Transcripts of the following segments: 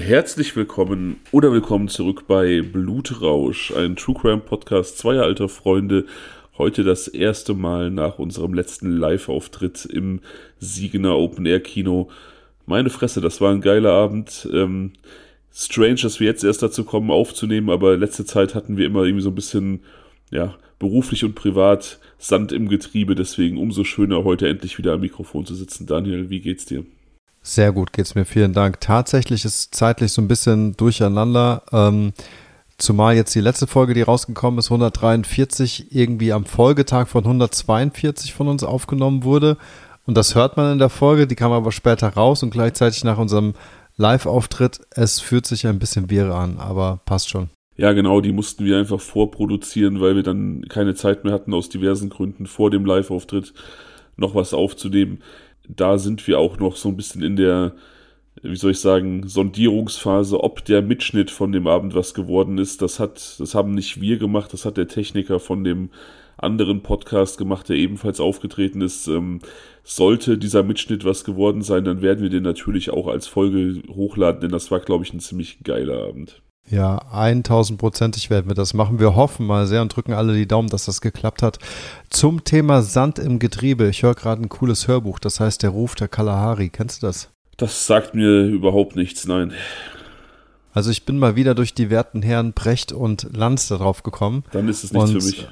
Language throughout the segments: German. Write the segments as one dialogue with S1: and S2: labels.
S1: Herzlich willkommen oder willkommen zurück bei Blutrausch, ein True Crime Podcast zweier alter Freunde. Heute das erste Mal nach unserem letzten Live-Auftritt im Siegener Open-Air-Kino. Meine Fresse, das war ein geiler Abend. Strange, dass wir jetzt erst dazu kommen, aufzunehmen, aber letzte Zeit hatten wir immer irgendwie so ein bisschen, beruflich und privat Sand im Getriebe. Deswegen umso schöner, heute endlich wieder am Mikrofon zu sitzen. Daniel, wie geht's dir?
S2: Sehr gut geht's mir, vielen Dank. Tatsächlich ist zeitlich so ein bisschen durcheinander, zumal jetzt die letzte Folge, die rausgekommen ist, 143, irgendwie am Folgetag von 142 von uns aufgenommen wurde. Und das hört man in der Folge, die kam aber später raus und gleichzeitig nach unserem Live-Auftritt. Es fühlt sich ein bisschen wirr an, aber passt schon.
S1: Ja, genau, die mussten wir einfach vorproduzieren, weil wir dann keine Zeit mehr hatten, aus diversen Gründen vor dem Live-Auftritt noch was aufzunehmen. Da sind wir auch noch so ein bisschen in der, Sondierungsphase, ob der Mitschnitt von dem Abend was geworden ist. Das haben nicht wir gemacht, das hat der Techniker von dem anderen Podcast gemacht, der ebenfalls aufgetreten ist. Sollte dieser Mitschnitt was geworden sein, dann werden wir den natürlich auch als Folge hochladen, denn das war, glaube ich, ein ziemlich geiler Abend.
S2: Ja, 1000%ig werden wir das machen. Wir hoffen mal sehr und drücken alle die Daumen, dass das geklappt hat. Zum Thema Sand im Getriebe. Ich höre gerade ein cooles Hörbuch, das heißt Der Ruf der Kalahari. Kennst du das?
S1: Das sagt mir überhaupt nichts, nein.
S2: Also ich bin mal wieder durch die werten Herren Brecht und Lanz darauf gekommen.
S1: Dann ist es nichts für mich.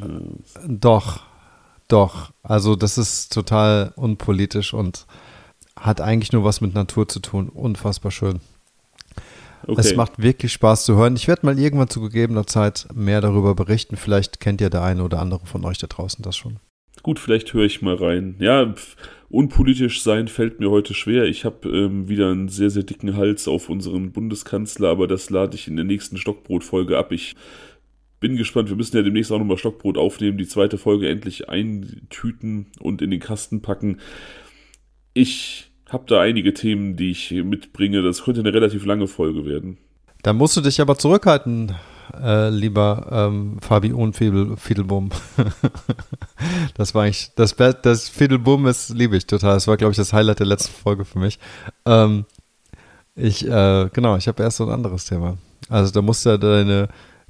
S2: Doch. Also das ist total unpolitisch und hat eigentlich nur was mit Natur zu tun. Unfassbar schön. Okay. Es macht wirklich Spaß zu hören. Ich werde mal irgendwann zu gegebener Zeit mehr darüber berichten. Vielleicht kennt ja der eine oder andere von euch da draußen das schon.
S1: Gut, vielleicht höre ich mal rein. Ja, unpolitisch sein fällt mir heute schwer. Ich habe wieder einen sehr, sehr dicken Hals auf unseren Bundeskanzler, aber das lade ich in der nächsten Stockbrot-Folge ab. Ich bin gespannt. Wir müssen ja demnächst auch nochmal Stockbrot aufnehmen, die zweite Folge endlich eintüten und in den Kasten packen. Ich habe da einige Themen, die ich mitbringe. Das könnte eine relativ lange Folge werden.
S2: Da musst du dich aber zurückhalten, lieber Fabi Fiedelbum. Das war eigentlich, das Fiedelbum liebe ich total. Das war, glaube ich, das Highlight der letzten Folge für mich. Ich habe erst so ein anderes Thema. Also da musst du ja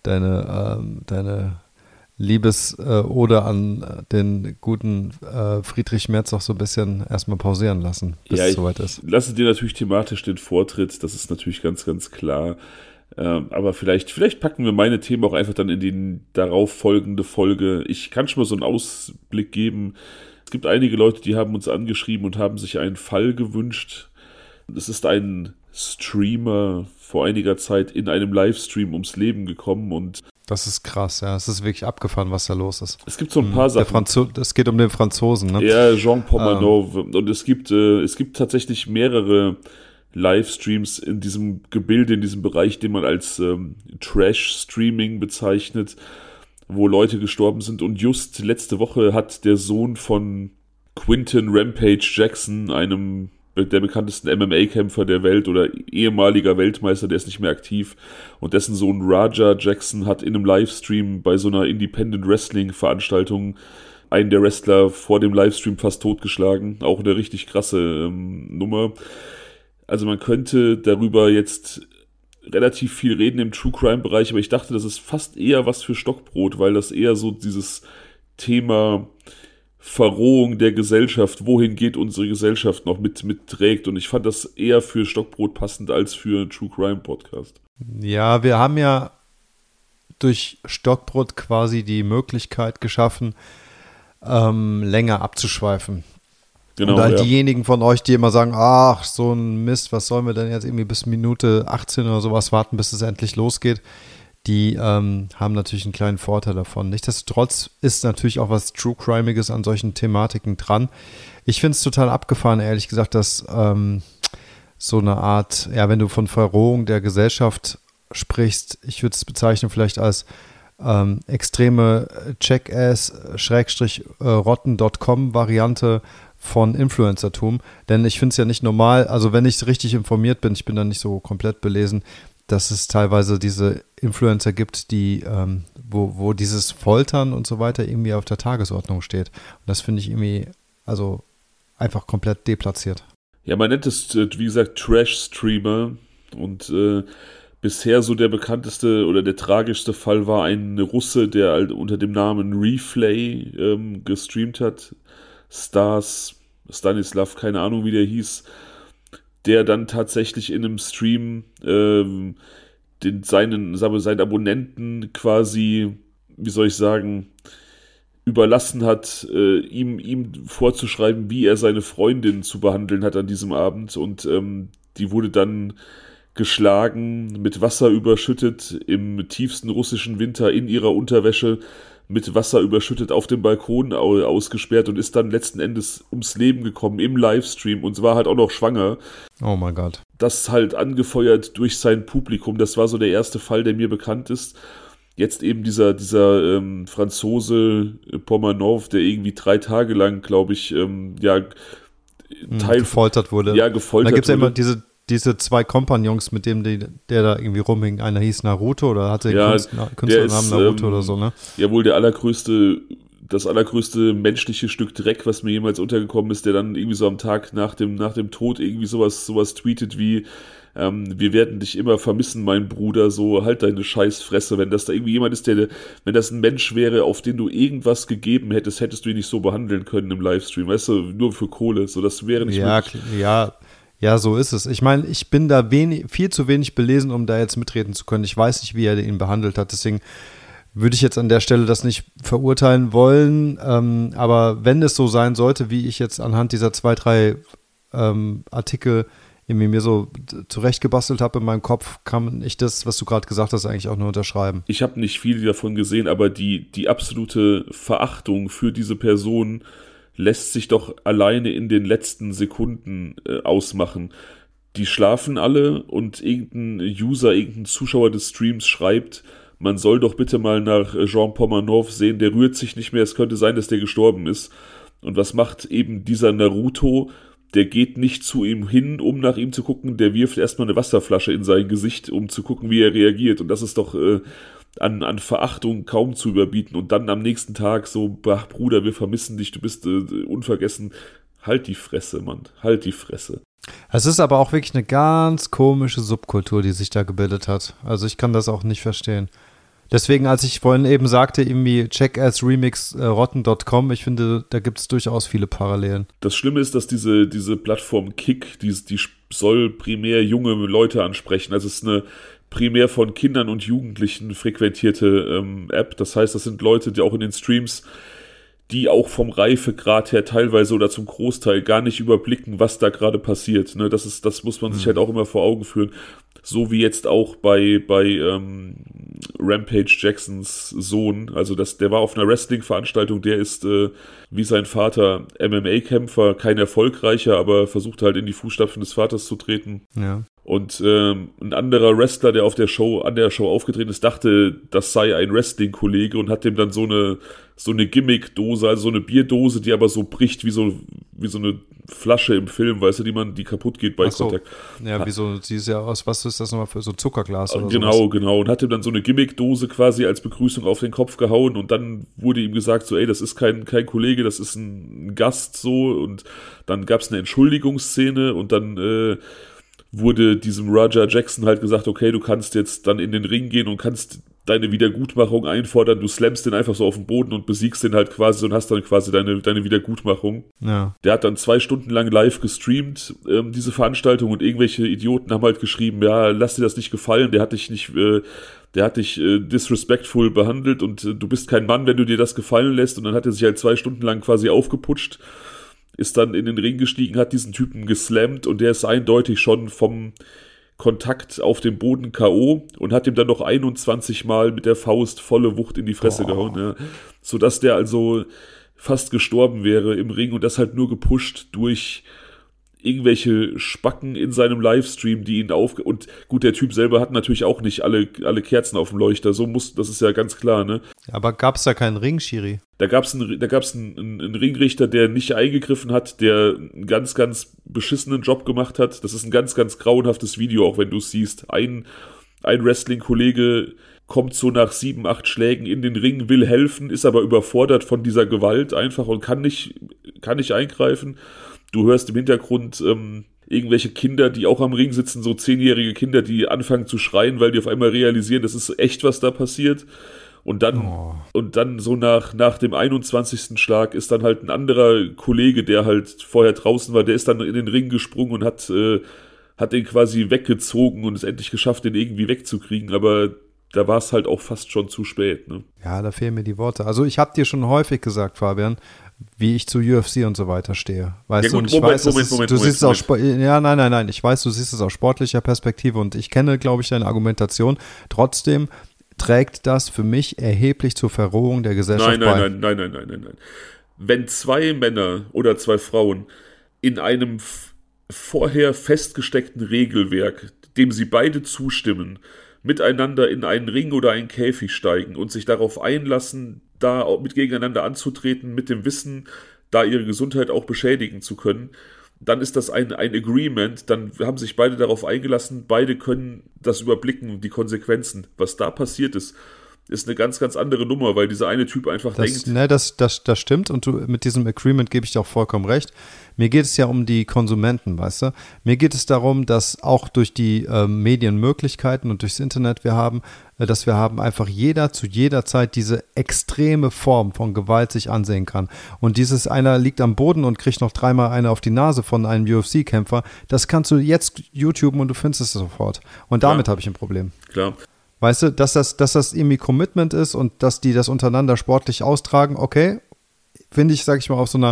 S2: deine Liebesode an den guten Friedrich Merz auch so ein bisschen erstmal pausieren lassen, bis es soweit ist.
S1: Ich lasse dir natürlich thematisch den Vortritt, das ist natürlich ganz, ganz klar. Aber vielleicht packen wir meine Themen auch einfach dann in die darauf folgende Folge. Ich kann schon mal so einen Ausblick geben. Es gibt einige Leute, die haben uns angeschrieben und haben sich einen Fall gewünscht. Es ist ein Streamer vor einiger Zeit in einem Livestream ums Leben gekommen und
S2: das ist krass, ja. Es ist wirklich abgefahren, was da los ist.
S1: Es gibt so ein paar Sachen.
S2: Es geht um den Franzosen, ne?
S1: Ja, Jean Pomanov. Und es gibt tatsächlich mehrere Livestreams in diesem Gebilde, in diesem Bereich, den man als Trash-Streaming bezeichnet, wo Leute gestorben sind. Und just letzte Woche hat der Sohn von Quinton Rampage Jackson, einem der bekanntesten MMA-Kämpfer der Welt oder ehemaliger Weltmeister, der ist nicht mehr aktiv, und dessen Sohn Raja Jackson hat in einem Livestream bei so einer Independent-Wrestling-Veranstaltung einen der Wrestler vor dem Livestream fast totgeschlagen. Auch eine richtig krasse Nummer. Also man könnte darüber jetzt relativ viel reden im True-Crime-Bereich, aber ich dachte, das ist fast eher was für Stockbrot, weil das eher so dieses Thema Verrohung der Gesellschaft, wohin geht unsere Gesellschaft noch mitträgt, und ich fand das eher für Stockbrot passend als für einen True Crime Podcast.
S2: Ja, wir haben ja durch Stockbrot quasi die Möglichkeit geschaffen, länger abzuschweifen. Genau, und diejenigen von euch, die immer sagen, ach, so ein Mist, was sollen wir denn jetzt irgendwie bis Minute 18 oder sowas warten, bis es endlich losgeht, die haben natürlich einen kleinen Vorteil davon. Nichtsdestotrotz ist natürlich auch was True-Crimiges an solchen Thematiken dran. Ich finde es total abgefahren, ehrlich gesagt, dass so eine Art, ja, wenn du von Verrohung der Gesellschaft sprichst, ich würde es bezeichnen vielleicht als extreme Jackass-rotten.com-Variante von Influencertum. Denn ich finde es ja nicht normal, also wenn ich richtig informiert bin, ich bin da nicht so komplett belesen, dass es teilweise diese Influencer gibt, die, wo dieses Foltern und so weiter irgendwie auf der Tagesordnung steht. Und das finde ich irgendwie, also einfach komplett deplatziert.
S1: Ja, man nennt es, wie gesagt, Trash-Streamer. Und bisher so der bekannteste oder der tragischste Fall war ein Russe, der halt unter dem Namen Reflay gestreamt hat. Stanislav, keine Ahnung wie der hieß, der dann tatsächlich in einem Stream seinen Abonnenten quasi, wie soll ich sagen, überlassen hat, ihm vorzuschreiben, wie er seine Freundin zu behandeln hat an diesem Abend. Und die wurde dann geschlagen, mit Wasser überschüttet, im tiefsten russischen Winter in ihrer Unterwäsche, mit Wasser überschüttet auf dem Balkon ausgesperrt und ist dann letzten Endes ums Leben gekommen im Livestream und war halt auch noch schwanger.
S2: Oh mein Gott.
S1: Das halt angefeuert durch sein Publikum. Das war so der erste Fall, der mir bekannt ist. Jetzt eben dieser Franzose Pomanov, der irgendwie 3 Tage lang, glaube ich,
S2: gefoltert wurde.
S1: Ja, gefoltert wurde.
S2: Da gibt es ja immer diese 2 Kompagnons, mit dem der da irgendwie rumhing. Einer hieß Naruto oder hatte den Künstlernamen Naruto oder so, ne?
S1: Ja, wohl das allergrößte menschliche Stück Dreck, was mir jemals untergekommen ist, der dann irgendwie so am Tag nach dem Tod irgendwie sowas tweetet wie wir werden dich immer vermissen, mein Bruder, so halt deine Scheißfresse, wenn das da irgendwie jemand ist, wenn das ein Mensch wäre, auf den du irgendwas gegeben hättest, hättest du ihn nicht so behandeln können im Livestream, weißt du, nur für Kohle, so, das wäre nicht möglich.
S2: Ja, so ist es. Ich meine, ich bin da viel zu wenig belesen, um da jetzt mitreden zu können. Ich weiß nicht, wie er ihn behandelt hat, deswegen würde ich jetzt an der Stelle das nicht verurteilen wollen, aber wenn es so sein sollte, wie ich jetzt anhand dieser 2, 3 Artikel irgendwie mir so zurechtgebastelt habe in meinem Kopf, kann ich das, was du gerade gesagt hast, eigentlich auch nur unterschreiben.
S1: Ich habe nicht viel davon gesehen, aber die absolute Verachtung für diese Person lässt sich doch alleine in den letzten Sekunden ausmachen. Die schlafen alle und irgendein Zuschauer des Streams schreibt, man soll doch bitte mal nach Jean Pomanov sehen, der rührt sich nicht mehr, es könnte sein, dass der gestorben ist. Und was macht eben dieser Naruto? Der geht nicht zu ihm hin, um nach ihm zu gucken, der wirft erstmal eine Wasserflasche in sein Gesicht, um zu gucken, wie er reagiert. Und das ist doch an Verachtung kaum zu überbieten. Und dann am nächsten Tag so, Bruder, wir vermissen dich, du bist unvergessen. Halt die Fresse, Mann, halt die Fresse.
S2: Es ist aber auch wirklich eine ganz komische Subkultur, die sich da gebildet hat. Also ich kann das auch nicht verstehen. Deswegen, als ich vorhin eben sagte, irgendwie check-as-remix-rotten.com, ich finde, da gibt es durchaus viele Parallelen.
S1: Das Schlimme ist, dass diese Plattform Kick, die soll primär junge Leute ansprechen. Also es ist eine primär von Kindern und Jugendlichen frequentierte App. Das heißt, das sind Leute, die auch in den Streams, die auch vom Reifegrad her teilweise oder zum Großteil gar nicht überblicken, was da gerade passiert. Ne? Das muss man sich halt auch immer vor Augen führen. So wie jetzt auch bei Rampage Jacksons Sohn. Also der war auf einer Wrestling-Veranstaltung, der ist wie sein Vater MMA-Kämpfer, kein erfolgreicher, aber versucht halt in die Fußstapfen des Vaters zu treten.
S2: Ja.
S1: Und ein anderer Wrestler, der an der Show aufgetreten ist, dachte, das sei ein Wrestling-Kollege und hat dem dann so eine Gimmick-Dose, also so eine Bierdose, die aber so bricht wie so eine Flasche im Film, weißt du, die kaputt geht bei Kontakt.
S2: Ja, sieht ja aus, was ist das nochmal für so ein Zuckerglas oder
S1: Genau,
S2: sowas?
S1: Genau. Und hat ihm dann so eine Gimmick-Dose quasi als Begrüßung auf den Kopf gehauen und dann wurde ihm gesagt, so, ey, das ist kein Kollege, das ist ein Gast so, und dann gab es eine Entschuldigungsszene und dann wurde diesem Roger Jackson halt gesagt, okay, du kannst jetzt dann in den Ring gehen und kannst deine Wiedergutmachung einfordern, du slammst den einfach so auf den Boden und besiegst den halt quasi und hast dann quasi deine Wiedergutmachung.
S2: Ja.
S1: Der hat dann 2 Stunden lang live gestreamt, diese Veranstaltung, und irgendwelche Idioten haben halt geschrieben, ja, lass dir das nicht gefallen, der hat dich disrespectful behandelt und du bist kein Mann, wenn du dir das gefallen lässt, und dann hat er sich halt 2 Stunden lang quasi aufgeputscht, ist dann in den Ring gestiegen, hat diesen Typen geslammt und der ist eindeutig schon vom Kontakt auf dem Boden K.O. und hat ihm dann noch 21 Mal mit der Faust volle Wucht in die Fresse gehauen, ja. Sodass der also fast gestorben wäre im Ring, und das halt nur gepusht durch irgendwelche Spacken in seinem Livestream, die ihn und gut, der Typ selber hat natürlich auch nicht alle Kerzen auf dem Leuchter, das ist ja ganz klar, ne?
S2: Aber gab es da keinen Ring-Schiri?
S1: Da gab's einen Ringrichter, der nicht eingegriffen hat, der einen ganz, ganz beschissenen Job gemacht hat. Das ist ein ganz, ganz grauenhaftes Video, auch wenn du es siehst. Ein Wrestling-Kollege kommt so nach 7, 8 Schlägen in den Ring, will helfen, ist aber überfordert von dieser Gewalt einfach und kann nicht eingreifen. Du hörst im Hintergrund irgendwelche Kinder, die auch am Ring sitzen, so 10-jährige Kinder, die anfangen zu schreien, weil die auf einmal realisieren, das ist echt, was da passiert. Und dann so nach dem 21. Schlag ist dann halt ein anderer Kollege, der halt vorher draußen war, der ist dann in den Ring gesprungen und hat den quasi weggezogen und es endlich geschafft, den irgendwie wegzukriegen, aber da war es halt auch fast schon zu spät. Ne?
S2: Ja, da fehlen mir die Worte. Also ich habe dir schon häufig gesagt, Fabian, wie ich zu UFC und so weiter stehe. Weißt du, und ich weiß, du siehst es aus nein, ich weiß, du siehst es aus sportlicher Perspektive und ich kenne, glaube ich, deine Argumentation. Trotzdem trägt das für mich erheblich zur Verrohung der Gesellschaft bei.
S1: Nein. Wenn 2 Männer oder 2 Frauen in einem vorher festgesteckten Regelwerk, dem sie beide zustimmen, miteinander in einen Ring oder einen Käfig steigen und sich darauf einlassen, da mit gegeneinander anzutreten, mit dem Wissen, da ihre Gesundheit auch beschädigen zu können, dann ist das ein Agreement, dann haben sich beide darauf eingelassen, beide können das überblicken, die Konsequenzen. Was da passiert ist eine ganz, ganz andere Nummer, weil dieser eine Typ einfach denkt.
S2: Ne, das stimmt und mit diesem Agreement gebe ich dir auch vollkommen recht. Mir geht es ja um die Konsumenten, weißt du? Mir geht es darum, dass auch durch die Medienmöglichkeiten und durchs Internet dass wir einfach jeder zu jeder Zeit diese extreme Form von Gewalt sich ansehen kann. Und dieses einer liegt am Boden und kriegt noch 3-mal eine auf die Nase von einem UFC-Kämpfer, das kannst du jetzt YouTuben und du findest es sofort. Und damit habe ich ein Problem.
S1: Klar.
S2: Weißt du, dass das irgendwie Commitment ist und dass die das untereinander sportlich austragen, okay, finde ich, sag ich mal, auf so einer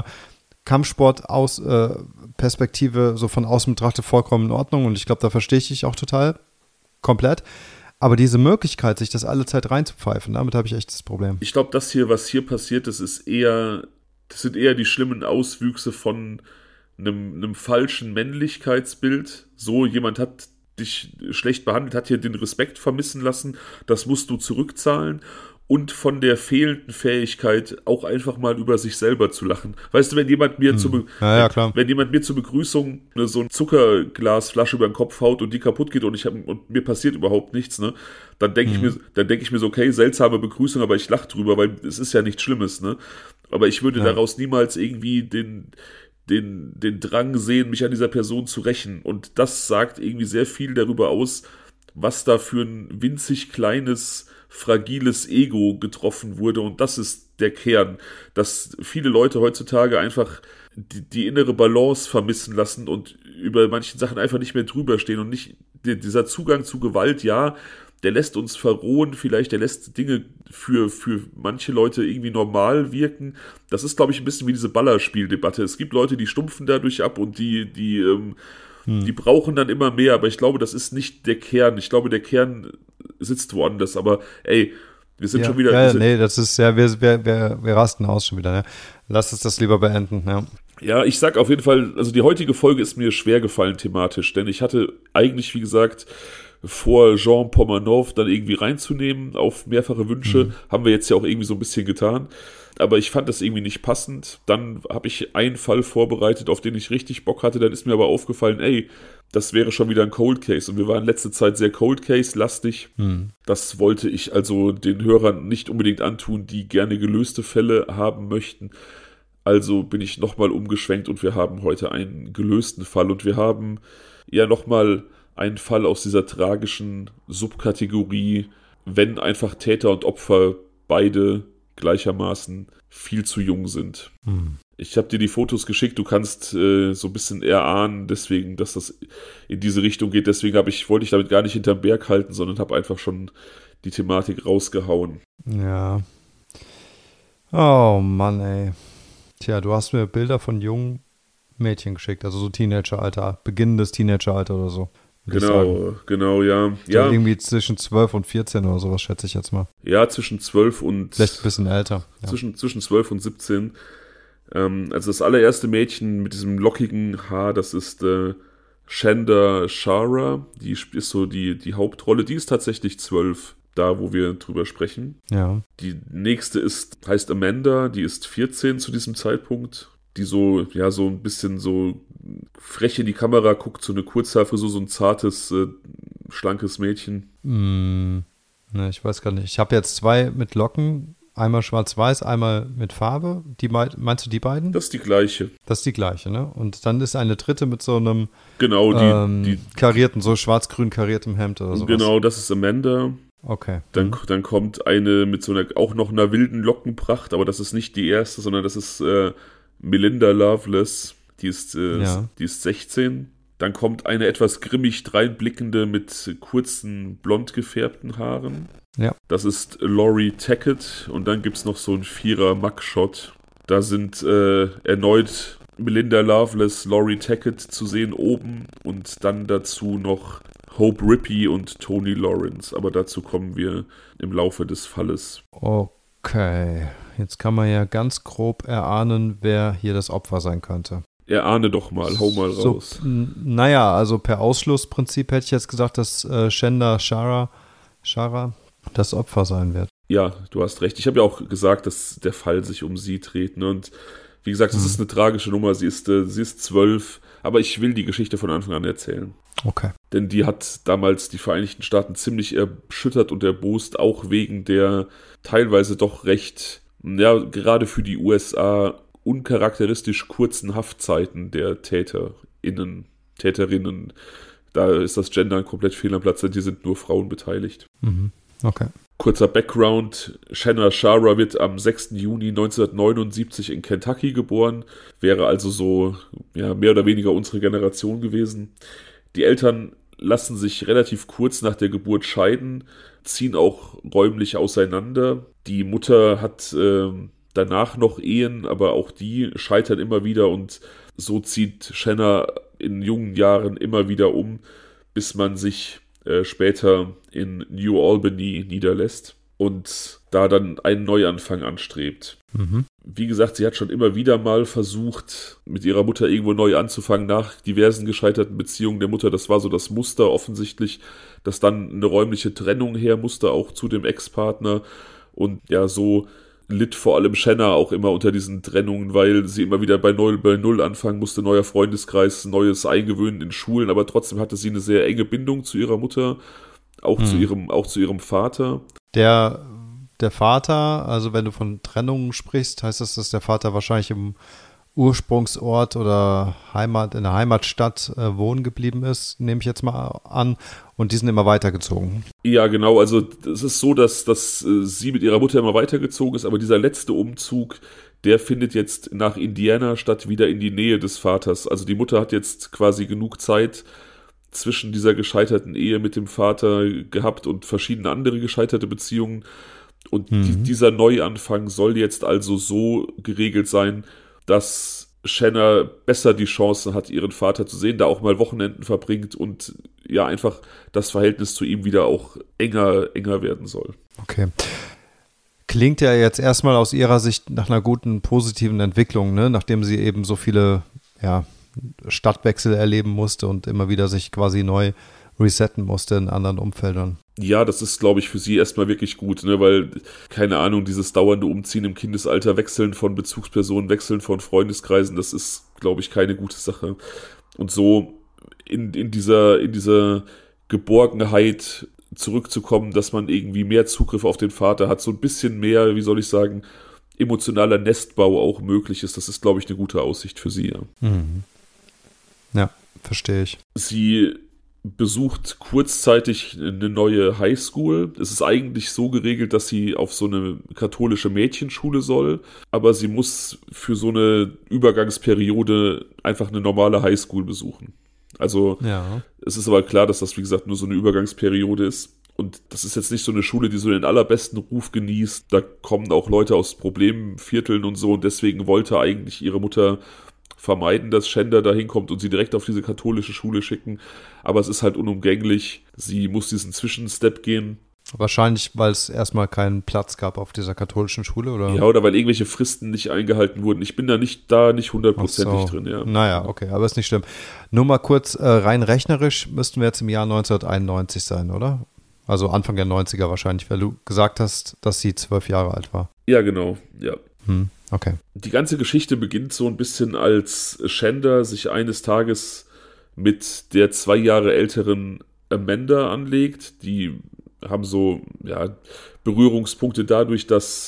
S2: Kampfsport-Perspektive so von außen betrachtet vollkommen in Ordnung und ich glaube, da verstehe ich dich auch total komplett. Aber diese Möglichkeit, sich das alle Zeit reinzupfeifen, damit habe ich echt das Problem.
S1: Ich glaube, was hier passiert, das sind eher die schlimmen Auswüchse von einem falschen Männlichkeitsbild. So, jemand hat dich schlecht behandelt, hat hier den Respekt vermissen lassen, das musst du zurückzahlen und von der fehlenden Fähigkeit auch einfach mal über sich selber zu lachen. Weißt du, wenn jemand mir wenn jemand mir zur Begrüßung so ein Zuckerglasflasche über den Kopf haut und die kaputt geht und mir passiert überhaupt nichts, ne, dann denke ich mir so, okay, seltsame Begrüßung, aber ich lache drüber, weil es ist ja nichts Schlimmes, ne? Aber ich würde daraus niemals irgendwie den Drang sehen, mich an dieser Person zu rächen. Und das sagt irgendwie sehr viel darüber aus, was da für ein winzig kleines, fragiles Ego getroffen wurde. Und das ist der Kern, dass viele Leute heutzutage einfach die innere Balance vermissen lassen und über manchen Sachen einfach nicht mehr drüber stehen und nicht dieser Zugang zu Gewalt, ja, der lässt uns verrohen, vielleicht, der lässt Dinge für manche Leute irgendwie normal wirken. Das ist, glaube ich, ein bisschen wie diese Ballerspieldebatte. Es gibt Leute, die stumpfen dadurch ab und die brauchen dann immer mehr, aber ich glaube, das ist nicht der Kern. Ich glaube, der Kern sitzt woanders, aber ey, wir sind schon wieder...
S2: das ist ja, wir rasten aus schon wieder, ne? Lass uns das lieber beenden, ja.
S1: Ja, ich sag auf jeden Fall, also die heutige Folge ist mir schwer gefallen thematisch, denn ich hatte eigentlich, wie gesagt, vor Jean Pomanov dann irgendwie reinzunehmen auf mehrfache Wünsche, haben wir jetzt ja auch irgendwie so ein bisschen getan, aber ich fand das irgendwie nicht passend. Dann habe ich einen Fall vorbereitet, auf den ich richtig Bock hatte, dann ist mir aber aufgefallen, ey, das wäre schon wieder ein Cold Case und wir waren in letzter Zeit sehr Cold Case-lastig. Das wollte ich also den Hörern nicht unbedingt antun, die gerne gelöste Fälle haben möchten. Also bin ich nochmal umgeschwenkt und wir haben heute einen gelösten Fall und wir haben ja nochmal einen Fall aus dieser tragischen Subkategorie, wenn einfach Täter und Opfer beide gleichermaßen viel zu jung sind. Ich habe dir die Fotos geschickt, du kannst so ein bisschen erahnen, deswegen, dass das in diese Richtung geht. Deswegen wollte ich damit gar nicht hinterm Berg halten, sondern habe einfach schon die Thematik rausgehauen.
S2: Ja. Oh Mann, ey. Tja, du hast mir Bilder von jungen Mädchen geschickt, also so Teenageralter, beginnendes Teenageralter oder so.
S1: Genau, ja.
S2: Ja. Irgendwie zwischen 12 und 14 oder sowas, schätze ich jetzt mal.
S1: Ja, zwischen 12 und...
S2: Vielleicht ein bisschen älter. Ja.
S1: Zwischen 12 und 17. Also das allererste Mädchen mit diesem lockigen Haar, das ist Shanda Shara. Die ist so die Hauptrolle. Die ist tatsächlich 12, da wo wir drüber sprechen.
S2: Ja.
S1: Die nächste heißt Amanda, die ist 14 zu diesem Zeitpunkt. Die so ein bisschen so frech in die Kamera guckt, so eine Kurzhaarfrisur, so ein zartes, schlankes Mädchen.
S2: Ne, ich weiß gar nicht. Ich habe jetzt 2 mit Locken Einmal schwarz-weiß, einmal mit Farbe. Meinst du die beiden?
S1: Das ist die gleiche.
S2: Das ist die gleiche, ne? Und dann ist eine dritte mit so einem
S1: genau, die
S2: karierten, so schwarz-grün kariertem Hemd oder sowas.
S1: Genau, das ist Amanda.
S2: Okay.
S1: Dann kommt eine mit so auch noch einer wilden Lockenpracht, aber das ist nicht die erste, sondern das ist Melinda Loveless. Die ist 16. Dann kommt eine etwas grimmig dreinblickende mit kurzen, blond gefärbten Haaren.
S2: Ja.
S1: Das ist Laurie Tackett. Und dann gibt es noch so einen 4er-Mugshot. Da sind erneut Melinda Loveless, Laurie Tackett zu sehen oben. Und dann dazu noch Hope Rippey und Tony Lawrence. Aber dazu kommen wir im Laufe des Falles.
S2: Okay. Jetzt kann man ja ganz grob erahnen, wer hier das Opfer sein könnte.
S1: Erahne doch mal, hau mal raus.
S2: Naja, also per Ausschlussprinzip hätte ich jetzt gesagt, dass Shanda Shara das Opfer sein wird.
S1: Ja, du hast recht. Ich habe ja auch gesagt, dass der Fall sich um sie dreht. Ne? Und wie gesagt, es ist eine tragische Nummer. Sie ist 12, aber ich will die Geschichte von Anfang an erzählen.
S2: Okay.
S1: Denn die hat damals die Vereinigten Staaten ziemlich erschüttert und erbost, auch wegen der teilweise doch recht, ja, gerade für die USA uncharakteristisch kurzen Haftzeiten der Täterinnen. Da ist das Gender komplett fehl am Platz, denn die sind nur Frauen beteiligt.
S2: Mhm. Okay.
S1: Kurzer Background. Shanna Shara wird am 6. Juni 1979 in Kentucky geboren, wäre also so mehr oder weniger unsere Generation gewesen. Die Eltern lassen sich relativ kurz nach der Geburt scheiden, ziehen auch räumlich auseinander. Die Mutter hat danach noch Ehen, aber auch die scheitern immer wieder und so zieht Shanna in jungen Jahren immer wieder um, bis man sich später in New Albany niederlässt und da dann einen Neuanfang anstrebt.
S2: Mhm.
S1: Wie gesagt, sie hat schon immer wieder mal versucht, mit ihrer Mutter irgendwo neu anzufangen, nach diversen gescheiterten Beziehungen der Mutter. Das war so das Muster offensichtlich, dass dann eine räumliche Trennung her musste, auch zu dem Ex-Partner. Und ja, so litt vor allem Shanna auch immer unter diesen Trennungen, weil sie immer wieder bei Null anfangen musste, neuer Freundeskreis, neues Eingewöhnen in Schulen, aber trotzdem hatte sie eine sehr enge Bindung zu ihrer Mutter, auch zu ihrem Vater.
S2: Der Vater, also wenn du von Trennungen sprichst, heißt das, dass der Vater wahrscheinlich im Ursprungsort oder in der Heimatstadt wohnen geblieben ist, nehme ich jetzt mal an, und die sind immer weitergezogen.
S1: Ja, genau, also es ist so, dass sie mit ihrer Mutter immer weitergezogen ist, aber dieser letzte Umzug, der findet jetzt nach Indiana statt, wieder in die Nähe des Vaters. Also die Mutter hat jetzt quasi genug Zeit zwischen dieser gescheiterten Ehe mit dem Vater gehabt und verschiedene andere gescheiterte Beziehungen. Und dieser Neuanfang soll jetzt also so geregelt sein, dass Shanna besser die Chance hat, ihren Vater zu sehen, da auch mal Wochenenden verbringt und ja einfach das Verhältnis zu ihm wieder auch enger werden soll.
S2: Okay. Klingt ja jetzt erstmal aus ihrer Sicht nach einer guten, positiven Entwicklung, ne? Nachdem sie eben so viele Stadtwechsel erleben musste und immer wieder sich quasi neu resetten musste in anderen Umfeldern.
S1: Ja, das ist, glaube ich, für sie erstmal wirklich gut, ne, weil, keine Ahnung, dieses dauernde Umziehen im Kindesalter, Wechseln von Bezugspersonen, Wechseln von Freundeskreisen, das ist, glaube ich, keine gute Sache. Und so in dieser Geborgenheit zurückzukommen, dass man irgendwie mehr Zugriff auf den Vater hat, so ein bisschen mehr, wie soll ich sagen, emotionaler Nestbau auch möglich ist, das ist, glaube ich, eine gute Aussicht für sie, ja.
S2: Mhm. Ja, verstehe ich.
S1: Sie besucht kurzzeitig eine neue Highschool. Es ist eigentlich so geregelt, dass sie auf so eine katholische Mädchenschule soll, aber sie muss für so eine Übergangsperiode einfach eine normale Highschool besuchen. Also Es ist aber klar, dass das, wie gesagt, nur so eine Übergangsperiode ist. Und das ist jetzt nicht so eine Schule, die so den allerbesten Ruf genießt. Da kommen auch Leute aus Problemvierteln und so. Und deswegen wollte eigentlich ihre Mutter vermeiden, dass Shanda da hinkommt und sie direkt auf diese katholische Schule schicken. Aber es ist halt unumgänglich. Sie muss diesen Zwischenstep gehen.
S2: Wahrscheinlich, weil es erstmal keinen Platz gab auf dieser katholischen Schule, oder?
S1: Ja, oder weil irgendwelche Fristen nicht eingehalten wurden. Ich bin da nicht hundertprozentig drin, ja.
S2: Naja, okay, aber ist nicht schlimm. Nur mal kurz, rein rechnerisch müssten wir jetzt im Jahr 1991 sein, oder? Also Anfang der 90er wahrscheinlich, weil du gesagt hast, dass sie 12 Jahre alt war.
S1: Ja, genau, ja.
S2: Okay.
S1: Die ganze Geschichte beginnt so ein bisschen, als Shanda sich eines Tages mit der 2 Jahre älteren Amanda anlegt. Die haben so Berührungspunkte dadurch, dass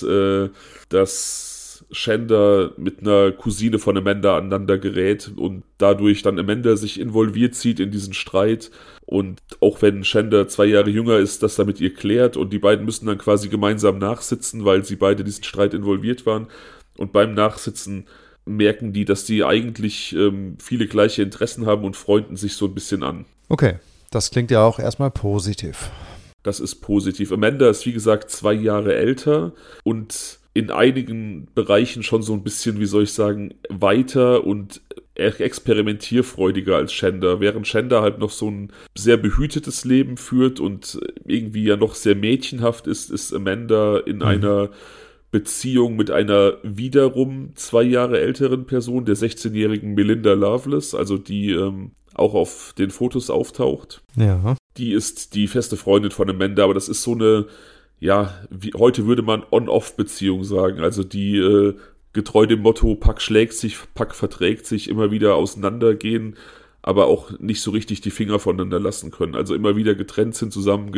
S1: Shanda mit einer Cousine von Amanda aneinander gerät und dadurch dann Amanda sich involviert sieht in diesen Streit. Und auch wenn Shanda 2 Jahre jünger ist, das dann mit ihr klärt und die beiden müssen dann quasi gemeinsam nachsitzen, weil sie beide in diesen Streit involviert waren. Und beim Nachsitzen merken die, dass die eigentlich viele gleiche Interessen haben und freunden sich so ein bisschen an.
S2: Okay, das klingt ja auch erstmal positiv.
S1: Das ist positiv. Amanda ist, wie gesagt, 2 Jahre älter und in einigen Bereichen schon so ein bisschen, wie soll ich sagen, weiter und experimentierfreudiger als Shanda. Während Shanda halt noch so ein sehr behütetes Leben führt und irgendwie ja noch sehr mädchenhaft ist Amanda in einer Beziehung mit einer wiederum 2 Jahre älteren Person, der 16-jährigen Melinda Loveless, also die auch auf den Fotos auftaucht.
S2: Ja.
S1: Die ist die feste Freundin von Amanda, aber das ist so eine, wie heute würde man On-Off-Beziehung sagen, also die getreu dem Motto, Pack schlägt sich, Pack verträgt sich, immer wieder auseinandergehen, aber auch nicht so richtig die Finger voneinander lassen können. Also immer wieder getrennt zusammen,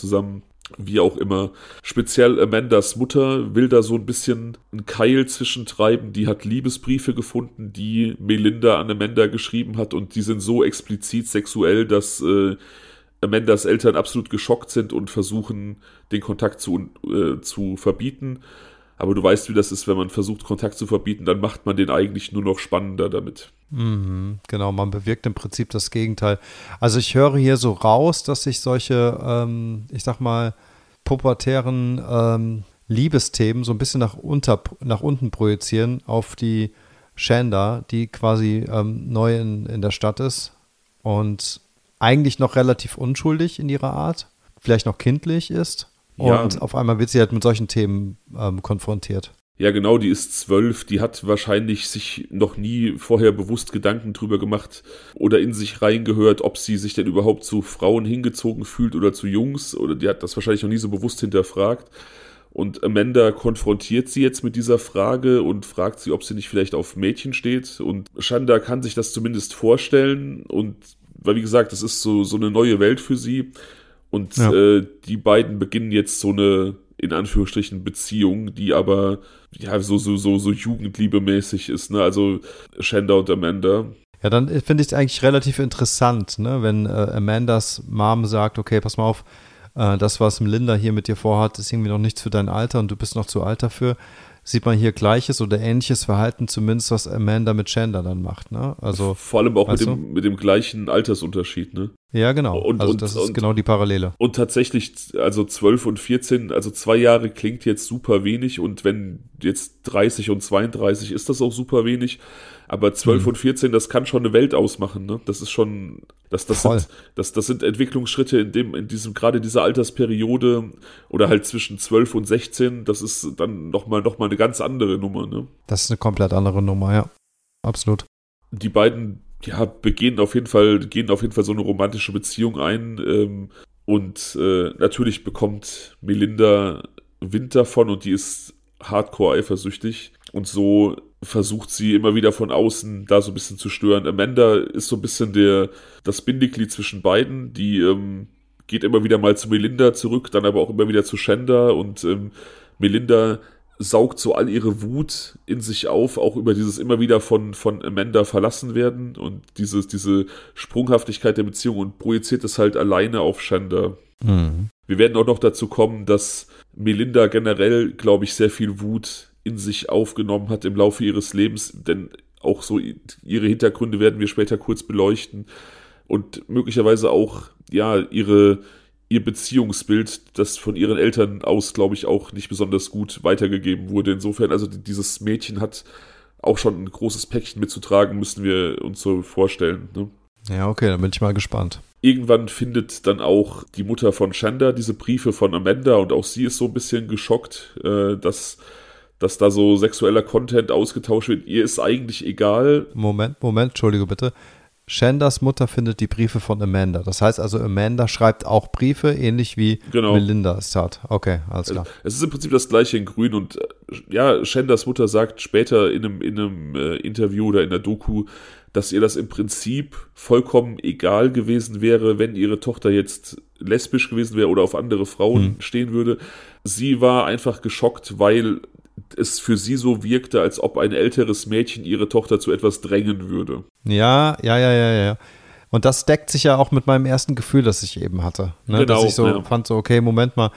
S1: wie auch immer. Speziell Amandas Mutter will da so ein bisschen einen Keil zwischentreiben. Die hat Liebesbriefe gefunden, die Melinda an Amanda geschrieben hat und die sind so explizit sexuell, dass Amandas Eltern absolut geschockt sind und versuchen, den Kontakt zu verbieten. Aber du weißt, wie das ist, wenn man versucht, Kontakt zu verbieten, dann macht man den eigentlich nur noch spannender damit.
S2: Genau, man bewirkt im Prinzip das Gegenteil. Also ich höre hier so raus, dass sich solche, ich sag mal, pubertären Liebesthemen so ein bisschen nach unten projizieren auf die Shanda, die quasi neu in der Stadt ist und eigentlich noch relativ unschuldig in ihrer Art, vielleicht noch kindlich ist. Und auf einmal wird sie halt mit solchen Themen konfrontiert.
S1: Ja, genau, die ist 12, die hat wahrscheinlich sich noch nie vorher bewusst Gedanken drüber gemacht oder in sich reingehört, ob sie sich denn überhaupt zu Frauen hingezogen fühlt oder zu Jungs, oder die hat das wahrscheinlich noch nie so bewusst hinterfragt. Und Amanda konfrontiert sie jetzt mit dieser Frage und fragt sie, ob sie nicht vielleicht auf Mädchen steht. Und Shanda kann sich das zumindest vorstellen und, weil wie gesagt, das ist so eine neue Welt für sie. Und die beiden beginnen jetzt so eine, in Anführungsstrichen, Beziehung, die aber so jugendliebemäßig ist, ne? Also Shanda und Amanda.
S2: Ja, dann finde ich es eigentlich relativ interessant, ne? Wenn Amandas Mom sagt, okay, pass mal auf, das, was Melinda hier mit dir vorhat, ist irgendwie noch nichts für dein Alter und du bist noch zu alt dafür. Sieht man hier gleiches oder ähnliches Verhalten, zumindest was Amanda mit Shanda dann macht, ne? Also
S1: vor allem auch mit dem gleichen Altersunterschied, ne?
S2: Ja, genau. Das ist genau die Parallele.
S1: Und tatsächlich, also 12 und 14, also 2 Jahre klingt jetzt super wenig und wenn jetzt 30 und 32 ist das auch super wenig, aber 12 und 14, das kann schon eine Welt ausmachen, ne? Das ist schon, das sind Entwicklungsschritte in diesem, gerade dieser Altersperiode oder halt zwischen 12 und 16, das ist dann nochmal eine ganz andere Nummer, ne?
S2: Das ist eine komplett andere Nummer, ja. Absolut.
S1: Die beiden gehen auf jeden Fall so eine romantische Beziehung ein und natürlich bekommt Melinda Wind davon und die ist hardcore eifersüchtig und so versucht sie immer wieder von außen da so ein bisschen zu stören. Amanda ist so ein bisschen das Bindeglied zwischen beiden, die geht immer wieder mal zu Melinda zurück, dann aber auch immer wieder zu Shanda und Melinda saugt so all ihre Wut in sich auf, auch über dieses immer wieder von Amanda verlassen werden und diese Sprunghaftigkeit der Beziehung und projiziert es halt alleine auf Shanda.
S2: Mhm.
S1: Wir werden auch noch dazu kommen, dass Melinda generell, glaube ich, sehr viel Wut in sich aufgenommen hat im Laufe ihres Lebens, denn auch so ihre Hintergründe werden wir später kurz beleuchten und möglicherweise auch, ihr Beziehungsbild, das von ihren Eltern aus, glaube ich, auch nicht besonders gut weitergegeben wurde. Insofern, also dieses Mädchen hat auch schon ein großes Päckchen mitzutragen, müssen wir uns so vorstellen. Ne?
S2: Ja, okay, dann bin ich mal gespannt.
S1: Irgendwann findet dann auch die Mutter von Shanda diese Briefe von Amanda und auch sie ist so ein bisschen geschockt, dass da so sexueller Content ausgetauscht wird. Ihr ist eigentlich egal.
S2: Moment, Entschuldige bitte. Chanders Mutter findet die Briefe von Amanda. Das heißt also, Amanda schreibt auch Briefe, ähnlich wie Melinda es tat. Okay, alles klar.
S1: Es ist im Prinzip das gleiche in Grün und Chanders Mutter sagt später in einem Interview oder in der Doku, dass ihr das im Prinzip vollkommen egal gewesen wäre, wenn ihre Tochter jetzt lesbisch gewesen wäre oder auf andere Frauen stehen würde. Sie war einfach geschockt, weil es für sie so wirkte, als ob ein älteres Mädchen ihre Tochter zu etwas drängen würde.
S2: Ja. Und das deckt sich ja auch mit meinem ersten Gefühl, das ich eben hatte. Ne?
S1: Genau,
S2: dass ich so fand, so, okay, Moment mal,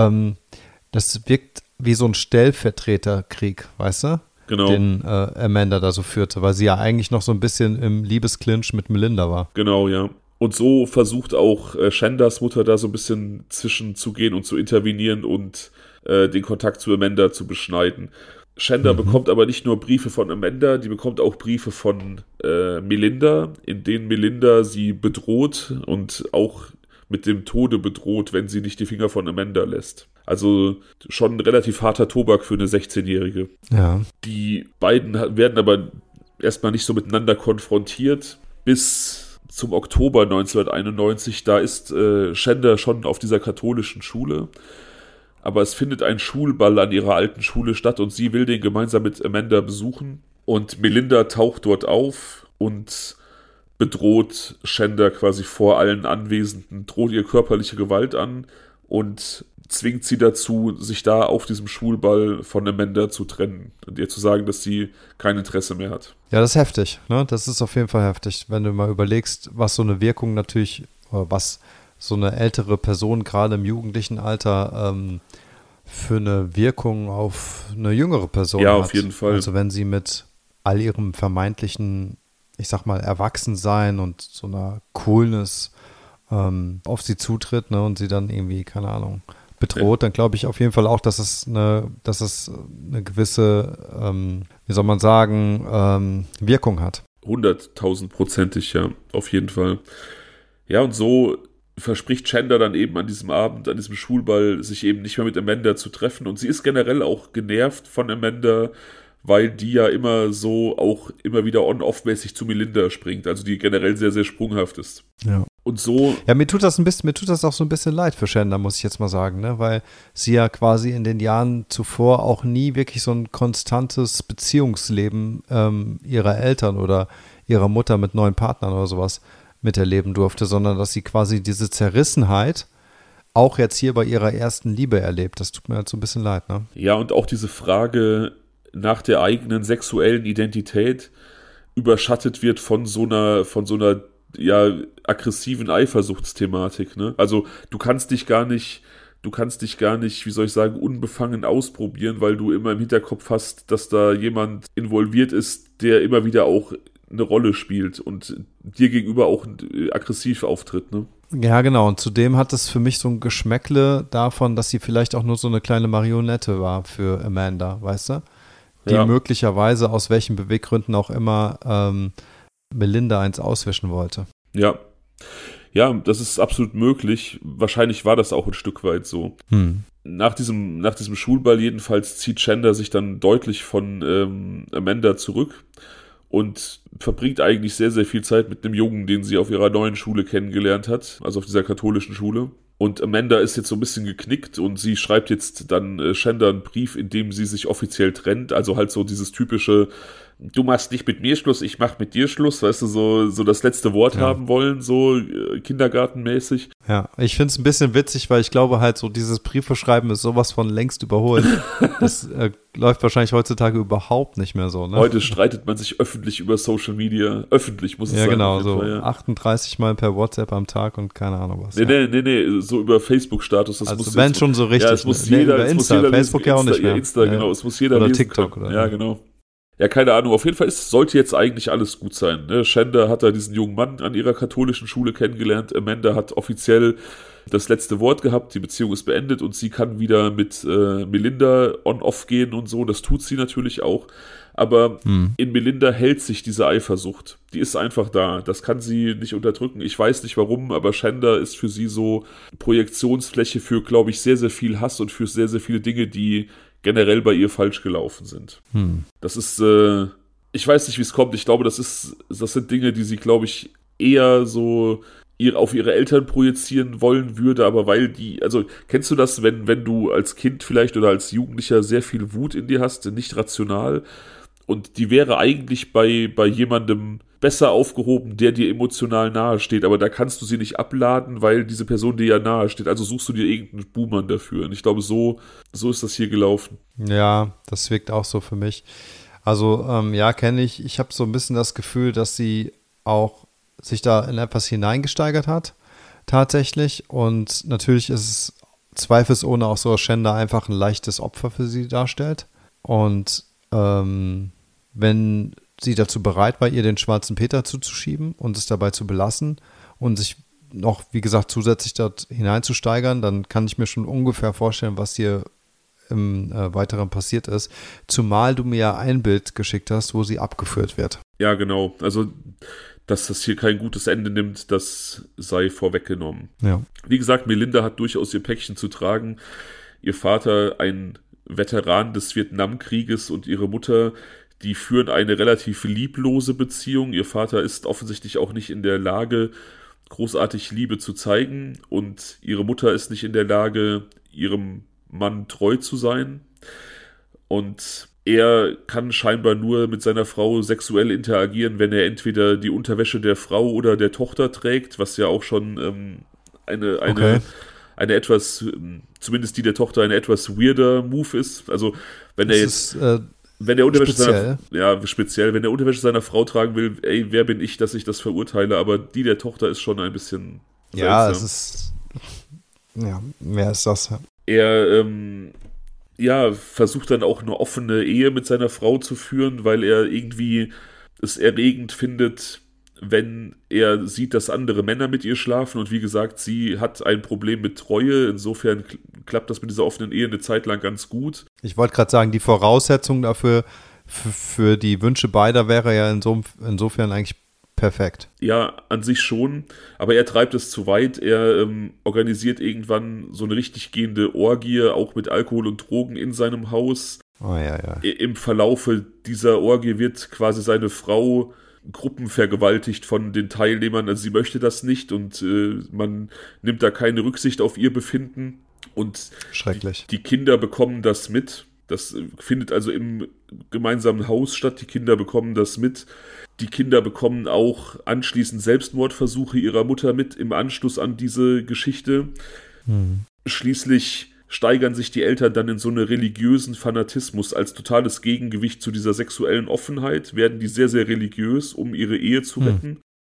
S2: das wirkt wie so ein Stellvertreterkrieg, weißt du?
S1: Genau.
S2: Den Amanda da so führte, weil sie ja eigentlich noch so ein bisschen im Liebesclinch mit Melinda war.
S1: Genau, ja. Und so versucht auch Chanders Mutter da so ein bisschen zwischenzugehen und zu intervenieren und den Kontakt zu Amanda zu beschneiden. Chandler bekommt aber nicht nur Briefe von Amanda, die bekommt auch Briefe von Melinda, in denen Melinda sie bedroht und auch mit dem Tode bedroht, wenn sie nicht die Finger von Amanda lässt. Also schon ein relativ harter Tobak für eine 16-Jährige.
S2: Ja.
S1: Die beiden werden aber erstmal nicht so miteinander konfrontiert, bis zum Oktober 1991. Da ist Chandler schon auf dieser katholischen Schule. Aber es findet ein Schulball an ihrer alten Schule statt und sie will den gemeinsam mit Amanda besuchen. Und Melinda taucht dort auf und bedroht Chandler quasi vor allen Anwesenden, droht ihr körperliche Gewalt an und zwingt sie dazu, sich da auf diesem Schulball von Amanda zu trennen und ihr zu sagen, dass sie kein Interesse mehr hat.
S2: Ja, das ist heftig, ne? Das ist auf jeden Fall heftig, wenn du mal überlegst, was so eine Wirkung natürlich, oder was so eine ältere Person gerade im jugendlichen Alter für eine Wirkung auf eine jüngere Person hat.
S1: Ja, auf jeden Fall.
S2: Also wenn sie mit all ihrem vermeintlichen, ich sag mal, Erwachsensein und so einer Coolness auf sie zutritt, ne, und sie dann irgendwie, keine Ahnung, bedroht, dann glaube ich auf jeden Fall auch, dass es eine gewisse, wie soll man sagen, Wirkung hat.
S1: 100.000%, ja, auf jeden Fall. Ja, und so verspricht Chandler dann eben an diesem Abend, an diesem Schulball, sich eben nicht mehr mit Amanda zu treffen. Und sie ist generell auch genervt von Amanda, weil die ja immer wieder on-off-mäßig zu Melinda springt. Also die generell sehr, sehr sprunghaft ist.
S2: Ja.
S1: Und so.
S2: Ja, mir tut das auch so ein bisschen leid für Chandler, muss ich jetzt mal sagen, ne? Weil sie ja quasi in den Jahren zuvor auch nie wirklich so ein konstantes Beziehungsleben ihrer Eltern oder ihrer Mutter mit neuen Partnern oder sowas miterleben durfte, sondern dass sie quasi diese Zerrissenheit auch jetzt hier bei ihrer ersten Liebe erlebt. Das tut mir halt so ein bisschen leid, ne?
S1: Ja, und auch diese Frage nach der eigenen sexuellen Identität überschattet wird von so einer aggressiven Eifersuchtsthematik, ne? Also du kannst dich gar nicht, wie soll ich sagen, unbefangen ausprobieren, weil du immer im Hinterkopf hast, dass da jemand involviert ist, der immer wieder auch eine Rolle spielt und dir gegenüber auch aggressiv auftritt, ne?
S2: Ja, genau. Und zudem hat es für mich so ein Geschmäckle davon, dass sie vielleicht auch nur so eine kleine Marionette war für Amanda, weißt du? Die möglicherweise aus welchen Beweggründen auch immer Melinda eins auswischen wollte.
S1: Ja. Ja, das ist absolut möglich. Wahrscheinlich war das auch ein Stück weit so. Nach diesem Schulball jedenfalls zieht Chandler sich dann deutlich von Amanda zurück und verbringt eigentlich sehr, sehr viel Zeit mit einem Jungen, den sie auf ihrer neuen Schule kennengelernt hat, also auf dieser katholischen Schule. Und Amanda ist jetzt so ein bisschen geknickt und sie schreibt jetzt dann Chandler einen Brief, in dem sie sich offiziell trennt, also halt so dieses typische, du machst nicht mit mir Schluss, ich mach mit dir Schluss, weißt du, so das letzte Wort haben wollen, so kindergartenmäßig.
S2: Ja, ich finde es ein bisschen witzig, weil ich glaube halt so dieses Briefeschreiben ist sowas von längst überholt. Das läuft wahrscheinlich heutzutage überhaupt nicht mehr so, ne?
S1: Heute streitet man sich öffentlich über Social Media, öffentlich muss es sein.
S2: Ja, genau, so Fall, 38 Mal per WhatsApp am Tag und keine Ahnung was.
S1: Nee, so über Facebook-Status. Das
S2: also wenn schon so richtig.
S1: Ja, es muss jeder,
S2: über Insta,
S1: es muss jeder
S2: Facebook ja auch nicht mehr.
S1: Insta, genau, es muss jeder
S2: oder
S1: lesen
S2: TikTok
S1: können.
S2: Oder
S1: ja, genau. Ja, keine Ahnung, auf jeden Fall sollte jetzt eigentlich alles gut sein. Ne? Chandler hat da diesen jungen Mann an ihrer katholischen Schule kennengelernt. Amanda hat offiziell das letzte Wort gehabt, die Beziehung ist beendet und sie kann wieder mit Melinda on-off gehen und so. Das tut sie natürlich auch. Aber in Melinda hält sich diese Eifersucht. Die ist einfach da. Das kann sie nicht unterdrücken. Ich weiß nicht warum, aber Chandler ist für sie so Projektionsfläche für, glaube ich, sehr, sehr viel Hass und für sehr, sehr viele Dinge, die generell bei ihr falsch gelaufen sind. Das ist Ich weiß nicht, wie es kommt. Ich glaube, das sind Dinge, die sie, glaube ich, eher so auf ihre Eltern projizieren wollen würde, aber also kennst du das, wenn du als Kind vielleicht oder als Jugendlicher sehr viel Wut in dir hast, nicht rational, und die wäre eigentlich bei jemandem besser aufgehoben, der dir emotional nahe steht, aber da kannst du sie nicht abladen, weil diese Person dir ja nahe steht, also suchst du dir irgendeinen Buhmann dafür. Und ich glaube, so ist das hier gelaufen.
S2: Ja, das wirkt auch so für mich. Also, ja, kenne ich. Ich habe so ein bisschen das Gefühl, dass sie auch sich da in etwas hineingesteigert hat, tatsächlich. Und natürlich ist es zweifelsohne auch so, dass Shanda einfach ein leichtes Opfer für sie darstellt. Und wenn sie dazu bereit war, ihr den schwarzen Peter zuzuschieben und es dabei zu belassen und sich noch, wie gesagt, zusätzlich dort hineinzusteigern, dann kann ich mir schon ungefähr vorstellen, was hier im Weiteren passiert ist. Zumal du mir ja ein Bild geschickt hast, wo sie abgeführt wird.
S1: Ja, genau. Also, dass das hier kein gutes Ende nimmt, das sei vorweggenommen.
S2: Ja.
S1: Wie gesagt, Melinda hat durchaus ihr Päckchen zu tragen. Ihr Vater, ein Veteran des Vietnamkrieges, und ihre Mutter, die führen eine relativ lieblose Beziehung. Ihr Vater ist offensichtlich auch nicht in der Lage, großartig Liebe zu zeigen, und ihre Mutter ist nicht in der Lage, ihrem Mann treu zu sein. Und er kann scheinbar nur mit seiner Frau sexuell interagieren, wenn er entweder die Unterwäsche der Frau oder der Tochter trägt, was ja auch schon eine etwas, zumindest die der Tochter, eine etwas weirder Move ist. Also wenn er jetzt, wenn der Unterwäsche speziell, wenn der Unterwäsche seiner Frau tragen will, ey, wer bin ich, dass ich das verurteile? Aber die der Tochter ist schon ein bisschen seltsam.
S2: Ja, es ist, ja, mehr ist das.
S1: Er versucht dann auch eine offene Ehe mit seiner Frau zu führen, weil er irgendwie es erregend findet, wenn er sieht, dass andere Männer mit ihr schlafen. Und wie gesagt, sie hat ein Problem mit Treue. Insofern klappt das mit dieser offenen Ehe eine Zeit lang ganz gut.
S2: Ich wollte gerade sagen, die Voraussetzung dafür, für die Wünsche beider wäre ja insofern eigentlich perfekt.
S1: Ja, an sich schon, aber er treibt es zu weit. Er organisiert irgendwann so eine richtig gehende Orgie, auch mit Alkohol und Drogen in seinem Haus.
S2: Oh, ja.
S1: Im Verlaufe dieser Orgie wird quasi seine Frau gruppenvergewaltigt von den Teilnehmern. Also sie möchte das nicht, und man nimmt da keine Rücksicht auf ihr Befinden. Und
S2: schrecklich.
S1: Die Kinder bekommen das mit. Das findet also im gemeinsamen Haus statt. Die Kinder bekommen das mit. Die Kinder bekommen auch anschließend Selbstmordversuche ihrer Mutter mit im Anschluss an diese Geschichte. Schließlich steigern sich die Eltern dann in so einen religiösen Fanatismus. Als totales Gegengewicht zu dieser sexuellen Offenheit werden die sehr, sehr religiös, um ihre Ehe zu retten.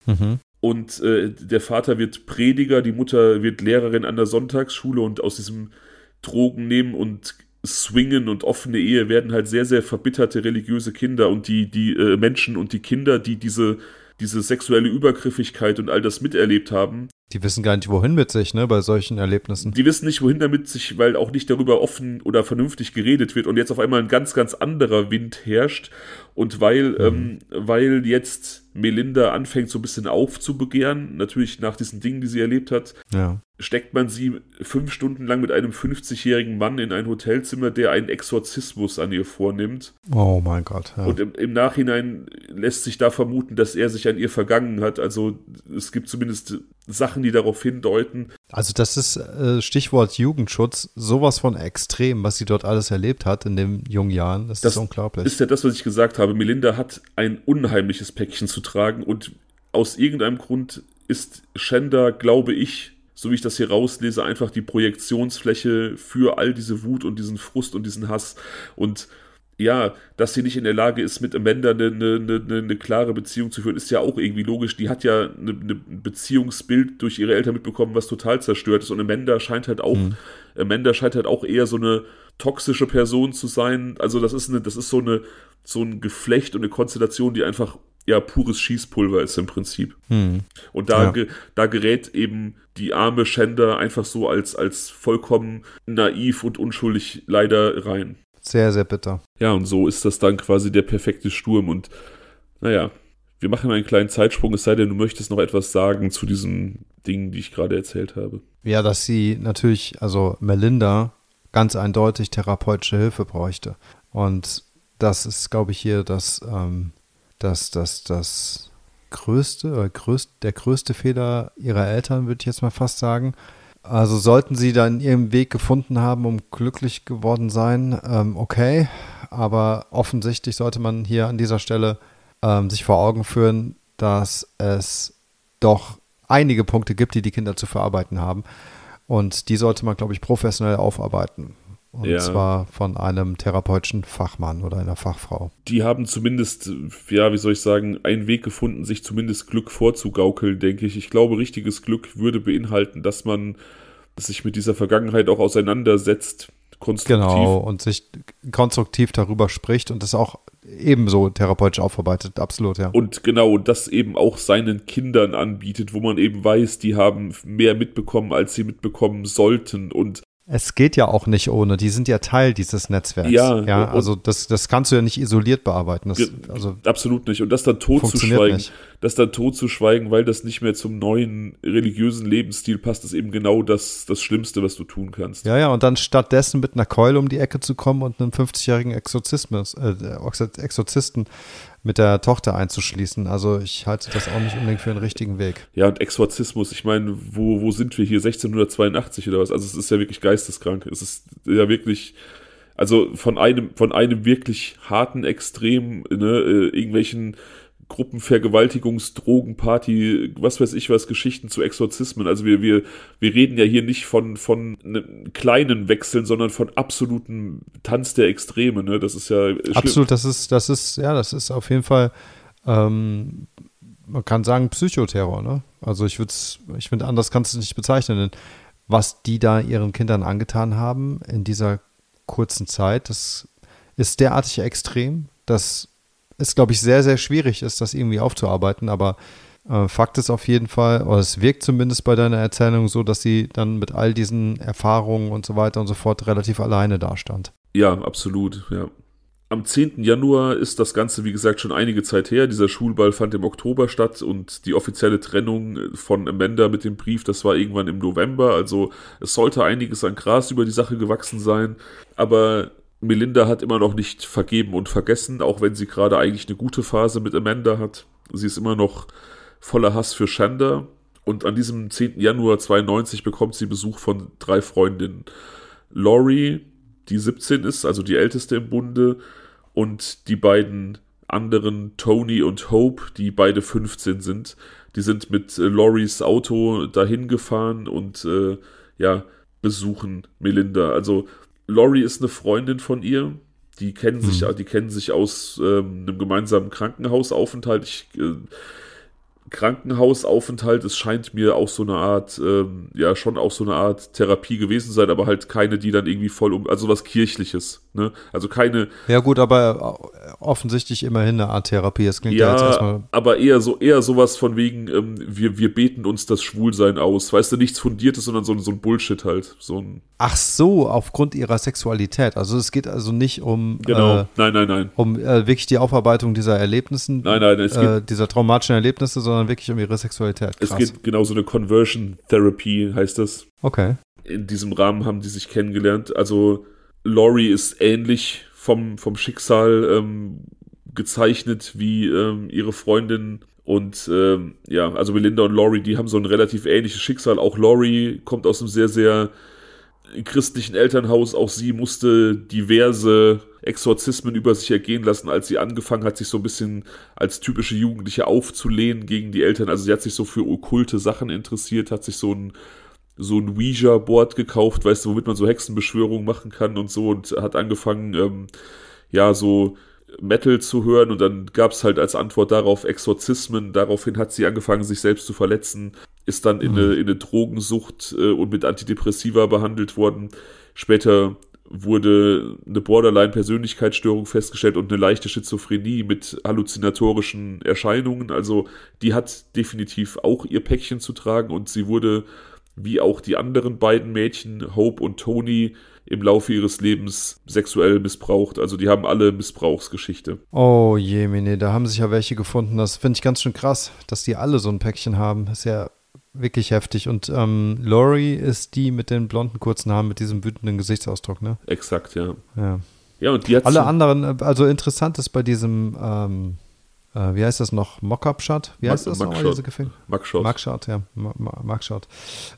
S1: Und der Vater wird Prediger, die Mutter wird Lehrerin an der Sonntagsschule, und aus diesem Drogen nehmen und Swingen und offene Ehe werden halt sehr, sehr verbitterte religiöse Kinder, und die Menschen und die Kinder, die diese sexuelle Übergriffigkeit und all das miterlebt haben.
S2: Die wissen gar nicht, wohin mit sich, ne, bei solchen Erlebnissen.
S1: Die wissen nicht, wohin damit sich, weil auch nicht darüber offen oder vernünftig geredet wird, und jetzt auf einmal ein ganz, ganz anderer Wind herrscht, und weil jetzt Melinda anfängt, so ein bisschen aufzubegehren, natürlich nach diesen Dingen, die sie erlebt hat, steckt man sie 5 Stunden lang mit einem 50-jährigen Mann in ein Hotelzimmer, der einen Exorzismus an ihr vornimmt.
S2: Oh mein Gott. Ja.
S1: Und im Nachhinein lässt sich da vermuten, dass er sich an ihr vergangen hat. Also es gibt zumindest Sachen, die darauf hindeuten.
S2: Also das ist Stichwort Jugendschutz, sowas von extrem, was sie dort alles erlebt hat in den jungen Jahren. Das ist unglaublich.
S1: Das ist ja das, was ich gesagt habe. Melinda hat ein unheimliches Päckchen zu tragen, und aus irgendeinem Grund ist Shanda, glaube ich, so wie ich das hier rauslese, einfach die Projektionsfläche für all diese Wut und diesen Frust und diesen Hass. Und ja, dass sie nicht in der Lage ist, mit Amanda eine klare Beziehung zu führen, ist ja auch irgendwie logisch. Die hat ja ein Beziehungsbild durch ihre Eltern mitbekommen, was total zerstört ist. Und Amanda scheint halt auch eher so eine toxische Person zu sein. Also das ist so ein Geflecht und eine Konstellation, die einfach pures Schießpulver ist im Prinzip. Und da gerät eben die arme Shanda einfach so als vollkommen naiv und unschuldig leider rein.
S2: Sehr, sehr bitter.
S1: Ja, und so ist das dann quasi der perfekte Sturm. Und naja, wir machen einen kleinen Zeitsprung, es sei denn, du möchtest noch etwas sagen zu diesen Dingen, die ich gerade erzählt habe.
S2: Ja, dass sie natürlich, also Melinda, ganz eindeutig therapeutische Hilfe bräuchte. Und das ist, glaube ich, hier das dass das der größte Fehler ihrer Eltern, würde ich jetzt mal fast sagen. Also sollten sie dann ihren Weg gefunden haben, um glücklich geworden sein, okay. Aber offensichtlich sollte man hier an dieser Stelle sich vor Augen führen, dass es doch einige Punkte gibt, die Kinder zu verarbeiten haben. Und die sollte man, glaube ich, professionell aufarbeiten. Und zwar von einem therapeutischen Fachmann oder einer Fachfrau.
S1: Die haben zumindest, ja, wie soll ich sagen, einen Weg gefunden, sich zumindest Glück vorzugaukeln, denke ich. Ich glaube, richtiges Glück würde beinhalten, dass man sich mit dieser Vergangenheit auch auseinandersetzt, konstruktiv.
S2: Genau, und sich konstruktiv darüber spricht und das auch ebenso therapeutisch aufarbeitet, absolut, ja.
S1: Und genau, das eben auch seinen Kindern anbietet, wo man eben weiß, die haben mehr mitbekommen, als sie mitbekommen sollten. Und
S2: es geht ja auch nicht ohne, die sind ja Teil dieses Netzwerks. Ja, also das kannst du ja nicht isoliert bearbeiten.
S1: Absolut nicht. Und das dann totzuschweigen, weil das nicht mehr zum neuen religiösen Lebensstil passt, ist eben genau das Schlimmste, was du tun kannst.
S2: Ja, und dann stattdessen mit einer Keule um die Ecke zu kommen und einen 50-jährigen Exorzisten mit der Tochter einzuschließen. Also ich halte das auch nicht unbedingt für einen richtigen Weg.
S1: Ja, und Exorzismus, ich meine, wo sind wir hier? 1682 oder was? Also es ist ja wirklich geisteskrank. Es ist ja wirklich, also von einem wirklich harten Extrem, ne, irgendwelchen Gruppenvergewaltigungs-Drogenparty, was weiß ich was, Geschichten zu Exorzismen. Also wir reden ja hier nicht von kleinen Wechseln, sondern von absoluten Tanz der Extreme, ne? Das ist ja schlimm.
S2: Absolut, das ist auf jeden Fall, man kann sagen, Psychoterror, ne? Also ich finde, anders kannst du es nicht bezeichnen, denn was die da ihren Kindern angetan haben in dieser kurzen Zeit, das ist derartig extrem, dass es, glaube ich, sehr, sehr schwierig ist, das irgendwie aufzuarbeiten, aber Fakt ist auf jeden Fall, oder es wirkt zumindest bei deiner Erzählung so, dass sie dann mit all diesen Erfahrungen und so weiter und so fort relativ alleine dastand.
S1: Ja, absolut, ja. Am 10. Januar ist das Ganze, wie gesagt, schon einige Zeit her. Dieser Schulball fand im Oktober statt und die offizielle Trennung von Amanda mit dem Brief, das war irgendwann im November. Also es sollte einiges an Gras über die Sache gewachsen sein, aber Melinda hat immer noch nicht vergeben und vergessen, auch wenn sie gerade eigentlich eine gute Phase mit Amanda hat. Sie ist immer noch voller Hass für Shanda. Und an diesem 10. Januar 92 bekommt sie Besuch von 3 Freundinnen. Laurie, die 17 ist, also die älteste im Bunde, und die beiden anderen, Tony und Hope, die beide 15 sind. Die sind mit Lauries Auto dahin gefahren und besuchen Melinda. Also Laurie ist eine Freundin von ihr, die kennen sich aus einem gemeinsamen Krankenhausaufenthalt. Krankenhausaufenthalt, es scheint mir auch so eine Art, schon auch so eine Art Therapie gewesen zu sein, aber halt keine, die dann irgendwie also was Kirchliches, ne? Also keine.
S2: Ja gut, aber offensichtlich immerhin eine Art Therapie. Das klingt ja jetzt erstmal.
S1: Aber eher sowas von wegen, wir beten uns das Schwulsein aus. Weißt du, nichts Fundiertes, sondern so ein Bullshit halt.
S2: Ach so, aufgrund ihrer Sexualität. Also es geht also nicht um
S1: nein.
S2: Um wirklich die Aufarbeitung dieser Erlebnissen, dieser traumatischen Erlebnisse, sondern wirklich um ihre Sexualität.
S1: Krass. Es geht genau so eine Conversion Therapy, heißt das.
S2: Okay.
S1: In diesem Rahmen haben die sich kennengelernt. Also Laurie ist ähnlich vom Schicksal gezeichnet wie ihre Freundin. Und also Melinda und Laurie, die haben so ein relativ ähnliches Schicksal. Auch Laurie kommt aus einem sehr, sehr christlichen Elternhaus. Auch sie musste diverse Exorzismen über sich ergehen lassen, als sie angefangen hat, sich so ein bisschen als typische Jugendliche aufzulehnen gegen die Eltern. Also sie hat sich so für okkulte Sachen interessiert, hat sich so ein Ouija-Board gekauft, weißt du, womit man so Hexenbeschwörungen machen kann und so, und hat angefangen, so Metal zu hören, und dann gab es halt als Antwort darauf Exorzismen. Daraufhin hat sie angefangen, sich selbst zu verletzen, ist dann in eine Drogensucht und mit Antidepressiva behandelt worden. Später wurde eine Borderline-Persönlichkeitsstörung festgestellt und eine leichte Schizophrenie mit halluzinatorischen Erscheinungen. Also die hat definitiv auch ihr Päckchen zu tragen, und sie wurde, wie auch die anderen beiden Mädchen, Hope und Tony, im Laufe ihres Lebens sexuell missbraucht. Also die haben alle Missbrauchsgeschichte.
S2: Oh je, Mene, da haben sich ja welche gefunden. Das finde ich ganz schön krass, dass die alle so ein Päckchen haben. Das ist ja wirklich heftig. Und Laurie ist die mit den blonden kurzen Haaren, mit diesem wütenden Gesichtsausdruck, ne?
S1: Exakt, ja.
S2: Ja,
S1: und die hat
S2: alle anderen, also interessant ist bei diesem wie heißt das noch? Mock-up-Shot? Wie heißt das nochmal, diese Gefängnis?
S1: Mugshot.
S2: Mugshot, ja. Mugshot.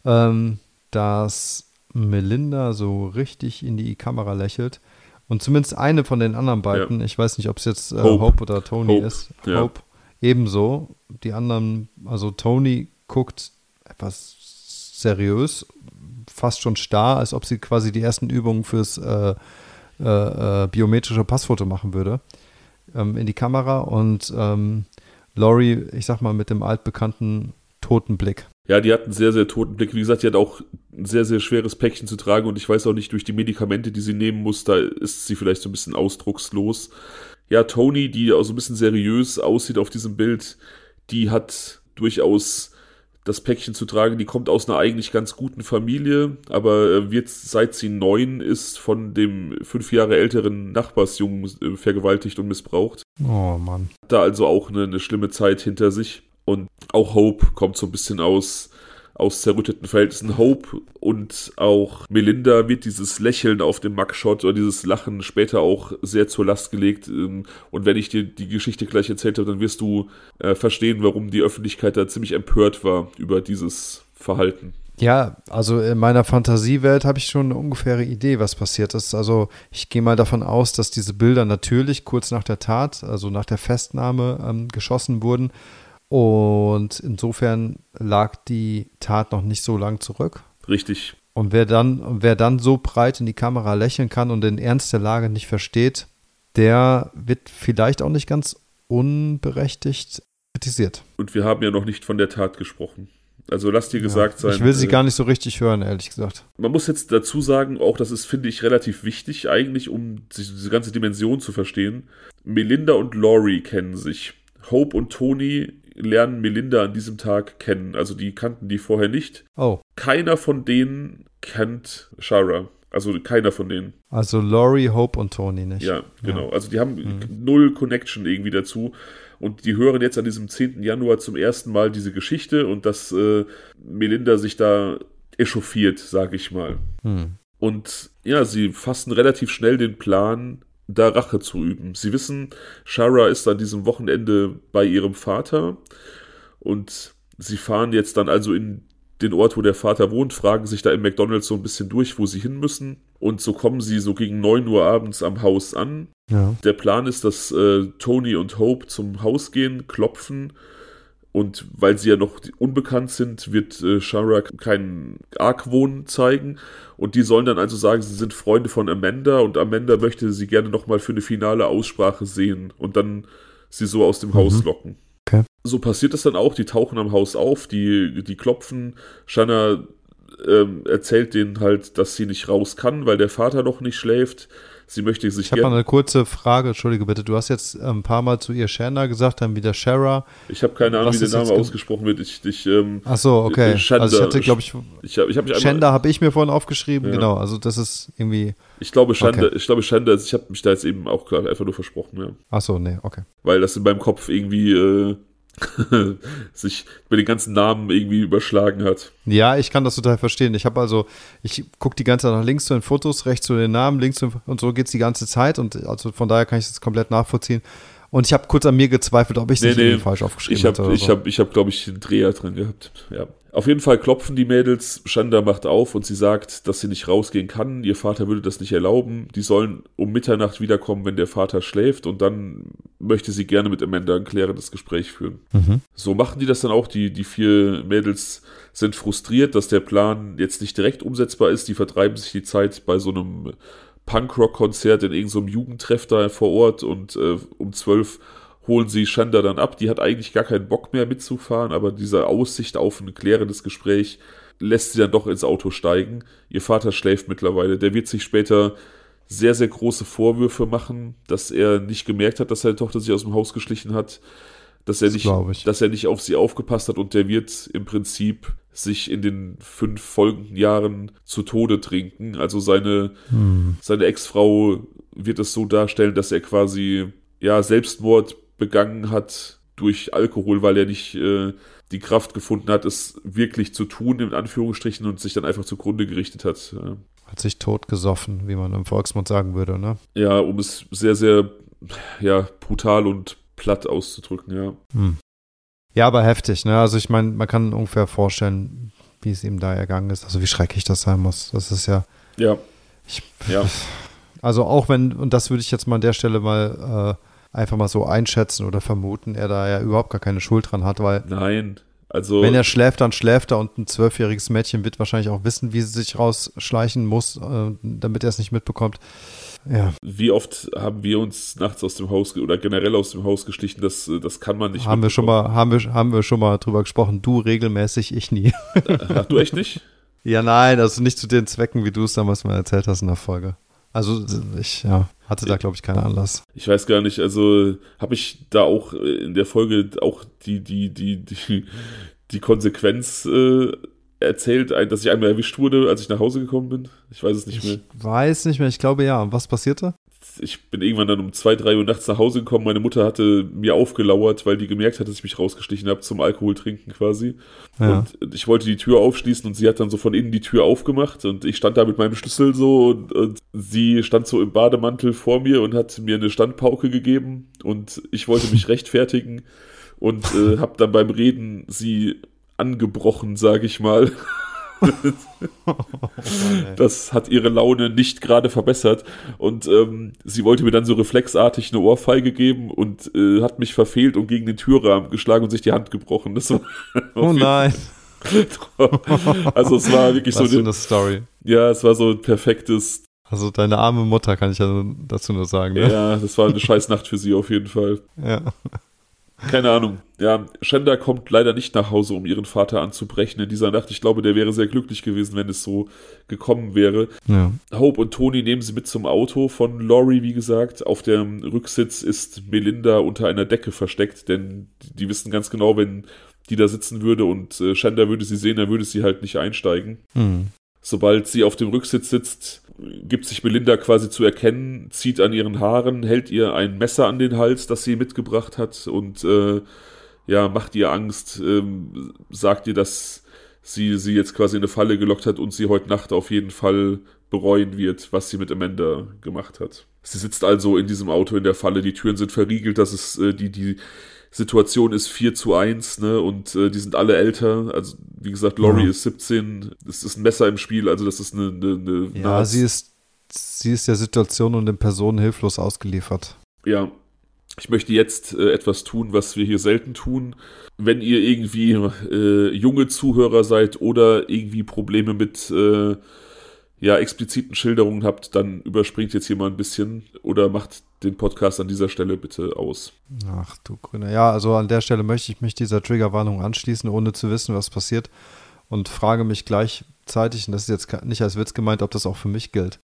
S2: Dass Melinda so richtig in die Kamera lächelt und zumindest eine von den anderen beiden, ich weiß nicht, ob es jetzt Hope oder Tony ist, Hope ebenso. Die anderen, also Tony guckt etwas seriös, fast schon starr, als ob sie quasi die ersten Übungen fürs biometrische Passfoto machen würde, in die Kamera, und Laurie, ich sag mal, mit dem altbekannten toten Blick.
S1: Ja, die hat einen sehr, sehr toten Blick. Wie gesagt, die hat auch ein sehr, sehr schweres Päckchen zu tragen und ich weiß auch nicht, durch die Medikamente, die sie nehmen muss, da ist sie vielleicht so ein bisschen ausdruckslos. Ja, Tony, die auch so ein bisschen seriös aussieht auf diesem Bild, die hat durchaus das Päckchen zu tragen. Die kommt aus einer eigentlich ganz guten Familie, aber wird, seit sie 9 ist, von dem 5 Jahre älteren Nachbarsjungen vergewaltigt und missbraucht.
S2: Oh Mann.
S1: Hat da also auch eine schlimme Zeit hinter sich. Und auch Hope kommt so ein bisschen aus zerrütteten Verhältnissen. Hope und auch Melinda wird dieses Lächeln auf dem Mugshot oder dieses Lachen später auch sehr zur Last gelegt. Und wenn ich dir die Geschichte gleich erzählt habe, dann wirst du verstehen, warum die Öffentlichkeit da ziemlich empört war über dieses Verhalten.
S2: Ja, also in meiner Fantasiewelt habe ich schon eine ungefähre Idee, was passiert ist. Also ich gehe mal davon aus, dass diese Bilder natürlich kurz nach der Tat, also nach der Festnahme, geschossen wurden. Und insofern lag die Tat noch nicht so lang zurück.
S1: Richtig.
S2: Und wer dann so breit in die Kamera lächeln kann und den Ernst der Lage nicht versteht, der wird vielleicht auch nicht ganz unberechtigt kritisiert.
S1: Und wir haben ja noch nicht von der Tat gesprochen. Also lass dir gesagt sein.
S2: Ich will sie gar nicht so richtig hören, ehrlich gesagt.
S1: Man muss jetzt dazu sagen, auch das ist, finde ich, relativ wichtig eigentlich, um diese ganze Dimension zu verstehen. Melinda und Laurie kennen sich. Hope und Tony lernen Melinda an diesem Tag kennen. Also die kannten die vorher nicht.
S2: Oh.
S1: Keiner von denen kennt Shara. Also keiner von denen.
S2: Also Laurie, Hope und Tony nicht.
S1: Ja, genau. Ja. Also die haben null Connection irgendwie dazu. Und die hören jetzt an diesem 10. Januar zum ersten Mal diese Geschichte und dass Melinda sich da echauffiert, sage ich mal. Und ja, sie fassen relativ schnell den Plan, da Rache zu üben. Sie wissen, Shara ist an diesem Wochenende bei ihrem Vater und sie fahren jetzt dann also in den Ort, wo der Vater wohnt, fragen sich da im McDonald's so ein bisschen durch, wo sie hin müssen, und so kommen sie so gegen 9 Uhr abends am Haus an. Ja. Der Plan ist, dass Tony und Hope zum Haus gehen, klopfen, und weil sie ja noch unbekannt sind, wird Shara keinen Argwohn zeigen. Und die sollen dann also sagen, sie sind Freunde von Amanda und Amanda möchte sie gerne nochmal für eine finale Aussprache sehen und dann sie so aus dem Haus locken.
S2: Okay.
S1: So passiert es dann auch, die tauchen am Haus auf, die klopfen. Shanna erzählt denen halt, dass sie nicht raus kann, weil der Vater noch nicht schläft. Sie möchte sich
S2: Ich habe mal eine kurze Frage, entschuldige bitte. Du hast jetzt ein paar Mal zu ihr Shanna gesagt, dann wieder Shara.
S1: Ich habe keine Ahnung, wie der Name ausgesprochen wird.
S2: Ach so, okay.
S1: Shanda.
S2: Also ich hatte, glaube ich,
S1: Shanda
S2: habe ich mir vorhin aufgeschrieben, genau. Also das ist irgendwie...
S1: Ich glaube Shanda, ich habe mich da jetzt eben auch einfach nur versprochen, ja.
S2: Ach so, nee, okay.
S1: Weil das in meinem Kopf irgendwie sich bei den ganzen Namen irgendwie überschlagen hat.
S2: Ja, ich kann das total verstehen. Ich gucke die ganze Zeit nach links zu den Fotos, rechts zu den Namen, links und so geht es die ganze Zeit, und also von daher kann ich das komplett nachvollziehen. Und ich habe kurz an mir gezweifelt, ob ich es nicht irgendwie falsch aufgeschrieben habe.
S1: Ich habe, glaube ich, einen Dreher drin gehabt. Ja. Auf jeden Fall klopfen die Mädels, Shanda macht auf und sie sagt, dass sie nicht rausgehen kann. Ihr Vater würde das nicht erlauben. Die sollen um Mitternacht wiederkommen, wenn der Vater schläft, und dann möchte sie gerne mit Amanda ein klärendes Gespräch führen. So machen die das dann auch. Die 4 Mädels sind frustriert, dass der Plan jetzt nicht direkt umsetzbar ist. Die vertreiben sich die Zeit bei so einem Punkrock-Konzert in irgendeinem Jugendtreff da vor Ort, und um 12 holen sie Shanda dann ab. Die hat eigentlich gar keinen Bock mehr mitzufahren, aber diese Aussicht auf ein klärendes Gespräch lässt sie dann doch ins Auto steigen. Ihr Vater schläft mittlerweile. Der wird sich später sehr, sehr große Vorwürfe machen, dass er nicht gemerkt hat, dass seine Tochter sich aus dem Haus geschlichen hat, dass er nicht auf sie aufgepasst hat, und der wird im Prinzip sich in den 5 folgenden Jahren zu Tode trinken. Also seine Ex-Frau wird es so darstellen, dass er quasi Selbstmord begangen hat durch Alkohol, weil er nicht die Kraft gefunden hat, es wirklich zu tun, in Anführungsstrichen, und sich dann einfach zugrunde gerichtet hat.
S2: Hat sich totgesoffen, wie man im Volksmund sagen würde, ne?
S1: Ja, um es sehr, sehr brutal und platt auszudrücken, ja.
S2: Ja, aber heftig, ne? Also ich meine, man kann ungefähr vorstellen, wie es ihm da ergangen ist, also wie schrecklich das sein muss. Das ist ja.
S1: Ja.
S2: Also auch wenn, und das würde ich jetzt mal an der Stelle mal einfach mal so einschätzen oder vermuten, er da ja überhaupt gar keine Schuld dran hat, weil.
S1: Nein, also.
S2: Wenn er schläft, dann schläft er und ein 12-jähriges Mädchen wird wahrscheinlich auch wissen, wie sie sich rausschleichen muss, damit er es nicht mitbekommt. Ja.
S1: Wie oft haben wir uns nachts aus dem Haus oder generell aus dem Haus geschlichen, das kann man nicht
S2: haben wir schon mal drüber gesprochen, du regelmäßig, ich nie.
S1: Ach, du echt nicht?
S2: Ja, nein, also nicht zu den Zwecken, wie du es damals mal erzählt hast in der Folge. Also ich hatte da, glaube ich, keinen Anlass.
S1: Ich weiß gar nicht, also habe ich da auch in der Folge auch die Konsequenz erzählt, dass ich einmal erwischt wurde, als ich nach Hause gekommen bin? Ich weiß es nicht mehr.
S2: Ich weiß nicht mehr, ich glaube ja. Und was passierte?
S1: Ich bin irgendwann dann um 2, 3 Uhr nachts nach Hause gekommen. Meine Mutter hatte mir aufgelauert, weil die gemerkt hat, dass ich mich rausgeschlichen habe zum Alkohol trinken quasi. Ja. Und ich wollte die Tür aufschließen und sie hat dann so von innen die Tür aufgemacht und ich stand da mit meinem Schlüssel so und sie stand so im Bademantel vor mir und hat mir eine Standpauke gegeben und ich wollte mich rechtfertigen und habe dann beim Reden sie angebrochen, sage ich mal. Das hat ihre Laune nicht gerade verbessert und sie wollte mir dann so reflexartig eine Ohrfeige geben und hat mich verfehlt und gegen den Türrahmen geschlagen und sich die Hand gebrochen. Das war
S2: oh nein.
S1: Also es war wirklich
S2: was so eine Story.
S1: Ja, es war so ein perfektes.
S2: Also deine arme Mutter, kann ich ja dazu nur sagen. Ne?
S1: Ja, das war eine scheiß Nacht für sie auf jeden Fall.
S2: Ja.
S1: Keine Ahnung. Ja, Shanda kommt leider nicht nach Hause, um ihren Vater anzubrechen in dieser Nacht. Ich glaube, der wäre sehr glücklich gewesen, wenn es so gekommen wäre.
S2: Ja.
S1: Hope und Tony nehmen sie mit zum Auto von Laurie, wie gesagt. Auf dem Rücksitz ist Melinda unter einer Decke versteckt, denn die wissen ganz genau, wenn die da sitzen würde und Shanda würde sie sehen, dann würde sie halt nicht einsteigen. Sobald sie auf dem Rücksitz sitzt, gibt sich Melinda quasi zu erkennen, zieht an ihren Haaren, hält ihr ein Messer an den Hals, das sie mitgebracht hat und macht ihr Angst, sagt ihr, dass sie jetzt quasi in eine Falle gelockt hat und sie heute Nacht auf jeden Fall bereuen wird, was sie mit Amanda gemacht hat. Sie sitzt also in diesem Auto in der Falle, die Türen sind verriegelt, das ist die Situation ist 4:1, ne, und die sind alle älter, also wie gesagt, Laurie ist 17, es ist ein Messer im Spiel, also das ist eine
S2: ja, sie ist der Situation und den Personen hilflos ausgeliefert.
S1: Ja, ich möchte jetzt etwas tun, was wir hier selten tun. Wenn ihr irgendwie junge Zuhörer seid oder irgendwie Probleme mit expliziten Schilderungen habt, dann überspringt jetzt hier mal ein bisschen oder macht den Podcast an dieser Stelle bitte aus.
S2: Ach du Grüne. Ja, also an der Stelle möchte ich mich dieser Triggerwarnung anschließen, ohne zu wissen, was passiert und frage mich gleichzeitig, und das ist jetzt nicht als Witz gemeint, ob das auch für mich gilt.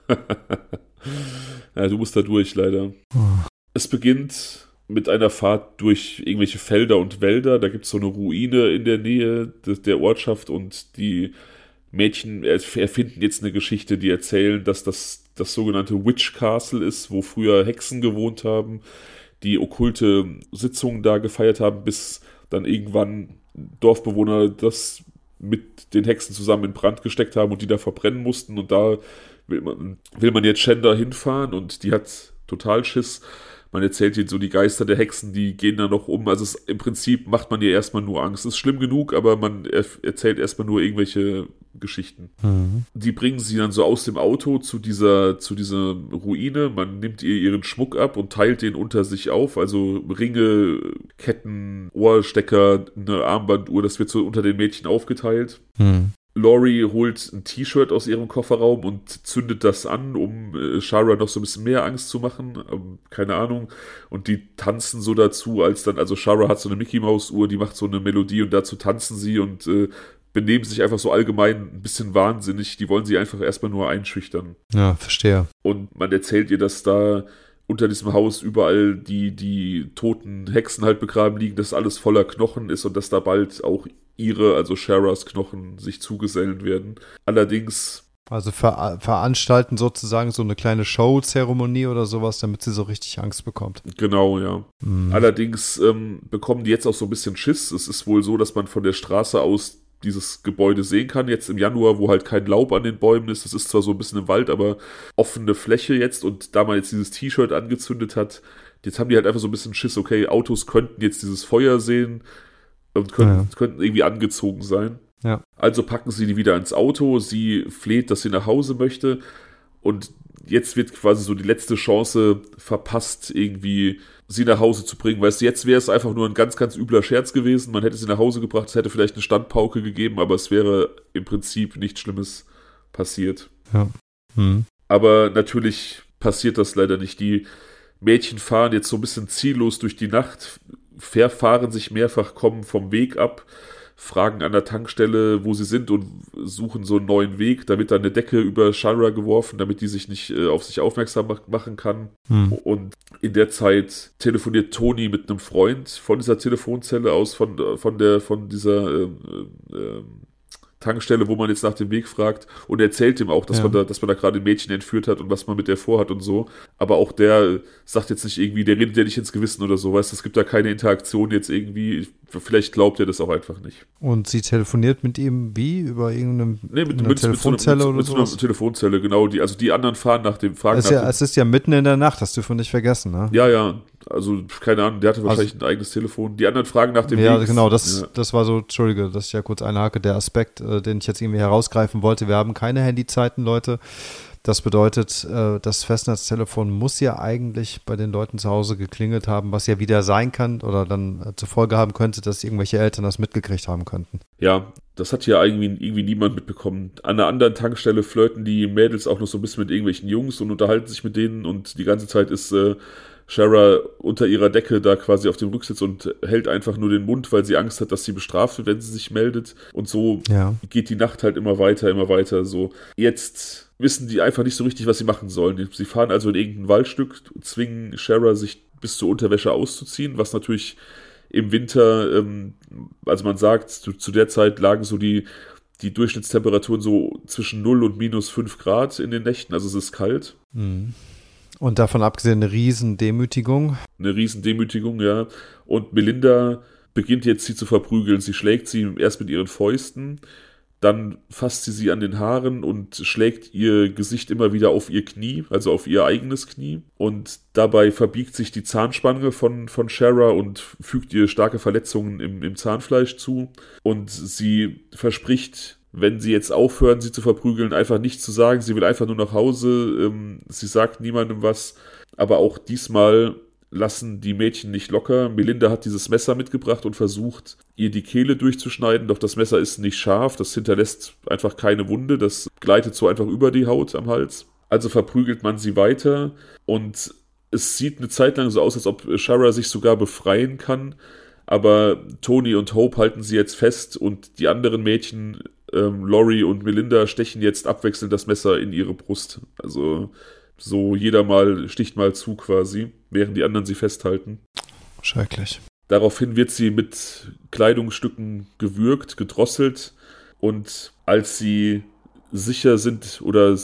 S1: Ja, du musst da durch, leider. Es beginnt mit einer Fahrt durch irgendwelche Felder und Wälder. Da gibt es so eine Ruine in der Nähe der Ortschaft und die Mädchen erfinden jetzt eine Geschichte, die erzählen, dass das sogenannte Witch Castle ist, wo früher Hexen gewohnt haben, die okkulte Sitzungen da gefeiert haben, bis dann irgendwann Dorfbewohner das mit den Hexen zusammen in Brand gesteckt haben und die da verbrennen mussten. Und da will man jetzt Shanda hinfahren und die hat total Schiss. Man erzählt ihr so, die Geister der Hexen, die gehen da noch um. Also im Prinzip macht man ihr erstmal nur Angst. Es ist schlimm genug, aber man erzählt erstmal nur irgendwelche Geschichten. Die bringen sie dann so aus dem Auto zu dieser Ruine. Man nimmt ihr ihren Schmuck ab und teilt den unter sich auf. Also Ringe, Ketten, Ohrstecker, eine Armbanduhr, das wird so unter den Mädchen aufgeteilt. Laurie holt ein T-Shirt aus ihrem Kofferraum und zündet das an, um Shara noch so ein bisschen mehr Angst zu machen. Keine Ahnung. Und die tanzen so dazu, also Shara hat so eine Mickey-Maus-Uhr, die macht so eine Melodie und dazu tanzen sie und benehmen sich einfach so allgemein ein bisschen wahnsinnig. Die wollen sie einfach erstmal nur einschüchtern.
S2: Ja, verstehe.
S1: Und man erzählt ihr, dass da unter diesem Haus überall die toten Hexen halt begraben liegen, dass alles voller Knochen ist und dass da bald auch also Sharas Knochen sich zugesellen werden. Allerdings...
S2: Also veranstalten sozusagen so eine kleine Show-Zeremonie oder sowas, damit sie so richtig Angst bekommt.
S1: Genau, ja. Allerdings bekommen die jetzt auch so ein bisschen Schiss. Es ist wohl so, dass man von der Straße aus dieses Gebäude sehen kann, jetzt im Januar, wo halt kein Laub an den Bäumen ist. Das ist zwar so ein bisschen im Wald, aber offene Fläche jetzt. Und da man jetzt dieses T-Shirt angezündet hat, Jetzt haben die halt einfach so ein bisschen Schiss, okay, Autos könnten jetzt dieses Feuer sehen und könnten irgendwie angezogen sein.
S2: Ja.
S1: Also packen sie die wieder ins Auto, sie fleht, dass sie nach Hause möchte und jetzt wird quasi so die letzte Chance verpasst, irgendwie sie nach Hause zu bringen. Weißt du, jetzt wäre es einfach nur ein ganz, ganz übler Scherz gewesen. Man hätte sie nach Hause gebracht, es hätte vielleicht eine Standpauke gegeben, aber es wäre im Prinzip nichts Schlimmes passiert.
S2: Ja.
S1: Aber natürlich passiert das leider nicht. Die Mädchen fahren jetzt so ein bisschen ziellos durch die Nacht, verfahren sich mehrfach, kommen vom Weg ab, fragen an der Tankstelle, wo sie sind und suchen so einen neuen Weg. Da wird dann eine Decke über Shara geworfen, damit die sich nicht auf sich aufmerksam machen kann. Und in der Zeit telefoniert Tony mit einem Freund von dieser Telefonzelle aus, von dieser Tankstelle, wo man jetzt nach dem Weg fragt und erzählt ihm auch, dass man da gerade ein Mädchen entführt hat und was man mit der vorhat und so. Aber auch der sagt jetzt nicht irgendwie, der redet ja nicht ins Gewissen oder so, weißt du, es gibt da keine Interaktion jetzt irgendwie. Vielleicht glaubt er das auch einfach nicht.
S2: Und sie telefoniert mit ihm wie? Über irgendeine
S1: Telefonzelle oder so? Mit so einer Telefonzelle, genau. Die anderen fragen nach dem.
S2: Es ist ja mitten in der Nacht, das dürfen wir nicht vergessen, ne?
S1: Ja. Also, keine Ahnung, der hatte wahrscheinlich ein eigenes Telefon. Die anderen fragen nach dem Weg.
S2: Ja, genau, das war so, Entschuldige, dass ich ja kurz einhake, der Aspekt, den ich jetzt irgendwie herausgreifen wollte. Wir haben keine Handyzeiten, Leute. Das bedeutet, das Festnetztelefon muss ja eigentlich bei den Leuten zu Hause geklingelt haben, was ja wieder sein kann oder dann zur Folge haben könnte, dass irgendwelche Eltern das mitgekriegt haben könnten.
S1: Ja, das hat ja irgendwie niemand mitbekommen. An einer anderen Tankstelle flirten die Mädels auch noch so ein bisschen mit irgendwelchen Jungs und unterhalten sich mit denen und die ganze Zeit ist Shara unter ihrer Decke da quasi auf dem Rücksitz und hält einfach nur den Mund, weil sie Angst hat, dass sie bestraft wird, wenn sie sich meldet. Und so geht die Nacht halt immer weiter. So, jetzt wissen die einfach nicht so richtig, was sie machen sollen. Sie fahren also in irgendein Waldstück, zwingen Shara, sich bis zur Unterwäsche auszuziehen, was natürlich im Winter, also man sagt, zu der Zeit lagen so die Durchschnittstemperaturen so zwischen 0 und minus 5 Grad in den Nächten, also es ist kalt.
S2: Und davon abgesehen eine Riesendemütigung.
S1: Eine Riesendemütigung, ja. Und Melinda beginnt jetzt, sie zu verprügeln. Sie schlägt sie erst mit ihren Fäusten, dann fasst sie an den Haaren und schlägt ihr Gesicht immer wieder auf ihr Knie, also auf ihr eigenes Knie. Und dabei verbiegt sich die Zahnspange von Shara und fügt ihr starke Verletzungen im Zahnfleisch zu. Und sie verspricht, wenn sie jetzt aufhören, sie zu verprügeln, einfach nichts zu sagen. Sie will einfach nur nach Hause. Sie sagt niemandem was. Aber auch diesmal lassen die Mädchen nicht locker. Melinda hat dieses Messer mitgebracht und versucht, ihr die Kehle durchzuschneiden. Doch das Messer ist nicht scharf. Das hinterlässt einfach keine Wunde. Das gleitet so einfach über die Haut am Hals. Also verprügelt man sie weiter. Und es sieht eine Zeit lang so aus, als ob Shara sich sogar befreien kann. Aber Tony und Hope halten sie jetzt fest und die anderen Mädchen, Laurie und Melinda, stechen jetzt abwechselnd das Messer in ihre Brust. Also so jeder sticht mal zu quasi, während die anderen sie festhalten.
S2: Schrecklich.
S1: Daraufhin wird sie mit Kleidungsstücken gewürgt, gedrosselt und als sie sich sicher sind,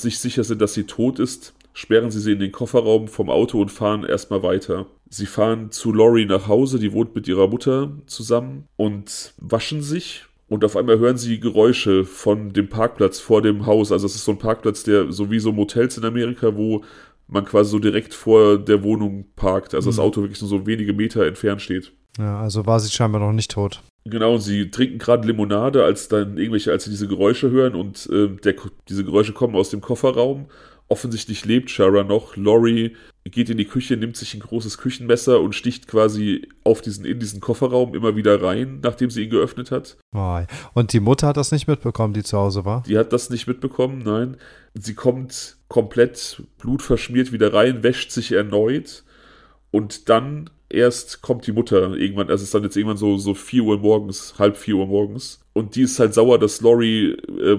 S1: dass sie tot ist, sperren sie in den Kofferraum vom Auto und fahren erstmal weiter. Sie fahren zu Laurie nach Hause, die wohnt mit ihrer Mutter zusammen und waschen sich. Und auf einmal hören sie Geräusche von dem Parkplatz vor dem Haus. Also es ist so ein Parkplatz, der so wie so Motels in Amerika, wo man quasi so direkt vor der Wohnung parkt. Also das Auto wirklich nur so wenige Meter entfernt steht.
S2: Ja, also war sie scheinbar noch nicht tot.
S1: Genau, sie trinken gerade Limonade, als sie diese Geräusche hören und diese Geräusche kommen aus dem Kofferraum. Offensichtlich lebt Shara noch. Laurie geht in die Küche, nimmt sich ein großes Küchenmesser und sticht quasi in diesen Kofferraum immer wieder rein, nachdem sie ihn geöffnet hat.
S2: Und die Mutter hat das nicht mitbekommen, die zu Hause war?
S1: Die hat das nicht mitbekommen, nein. Sie kommt komplett blutverschmiert wieder rein, wäscht sich erneut und dann erst kommt die Mutter irgendwann, also es ist dann jetzt irgendwann so 4 Uhr morgens, halb 4 Uhr morgens. Und die ist halt sauer, dass Laurie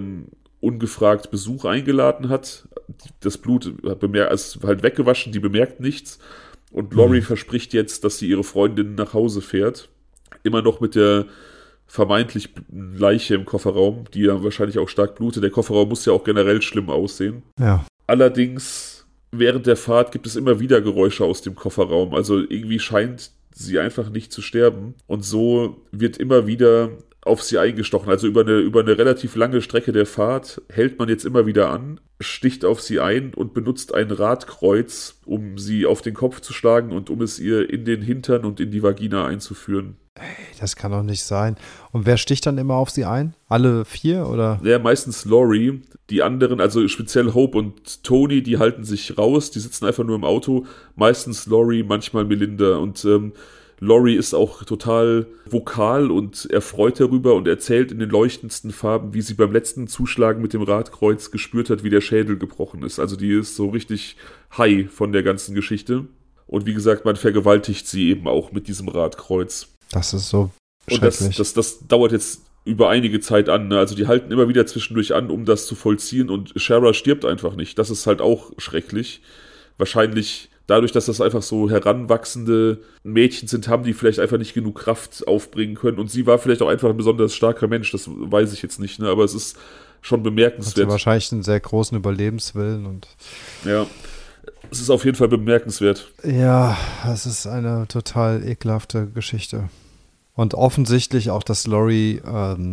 S1: ungefragt Besuch eingeladen hat. Das Blut ist halt weggewaschen, die bemerkt nichts. Und Laurie verspricht jetzt, dass sie ihre Freundin nach Hause fährt. Immer noch mit der vermeintlich Leiche im Kofferraum, die ja wahrscheinlich auch stark blutet. Der Kofferraum muss ja auch generell schlimm aussehen.
S2: Ja.
S1: Allerdings, während der Fahrt gibt es immer wieder Geräusche aus dem Kofferraum. Also irgendwie scheint sie einfach nicht zu sterben. Und so wird immer wieder auf sie eingestochen. Also über eine relativ lange Strecke der Fahrt hält man jetzt immer wieder an, sticht auf sie ein und benutzt ein Radkreuz, um sie auf den Kopf zu schlagen und um es ihr in den Hintern und in die Vagina einzuführen.
S2: Ey, das kann doch nicht sein. Und wer sticht dann immer auf sie ein? Alle 4 oder?
S1: Ja, meistens Laurie. Die anderen, also speziell Hope und Tony, die halten sich raus, die sitzen einfach nur im Auto. Meistens Laurie, manchmal Melinda. Und Laurie ist auch total vokal und erfreut darüber und erzählt in den leuchtendsten Farben, wie sie beim letzten Zuschlagen mit dem Radkreuz gespürt hat, wie der Schädel gebrochen ist. Also die ist so richtig high von der ganzen Geschichte. Und wie gesagt, man vergewaltigt sie eben auch mit diesem Radkreuz.
S2: Das ist so schrecklich.
S1: Und das dauert jetzt über einige Zeit an. Ne? Also die halten immer wieder zwischendurch an, um das zu vollziehen. Und Shara stirbt einfach nicht. Das ist halt auch schrecklich. Wahrscheinlich dadurch, dass das einfach so heranwachsende Mädchen sind, haben die vielleicht einfach nicht genug Kraft aufbringen können. Und sie war vielleicht auch einfach ein besonders starker Mensch. Das weiß ich jetzt nicht. Ne? Aber es ist schon bemerkenswert.
S2: Hat wahrscheinlich einen sehr großen Überlebenswillen. Und
S1: ja, es ist auf jeden Fall bemerkenswert.
S2: Ja, es ist eine total ekelhafte Geschichte. Und offensichtlich auch, dass Laurie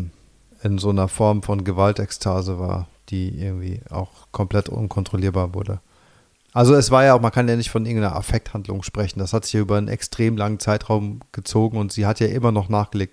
S2: in so einer Form von Gewaltekstase war, die irgendwie auch komplett unkontrollierbar wurde. Also es war ja auch, man kann ja nicht von irgendeiner Affekthandlung sprechen. Das hat sich ja über einen extrem langen Zeitraum gezogen und sie hat ja immer noch nachgelegt.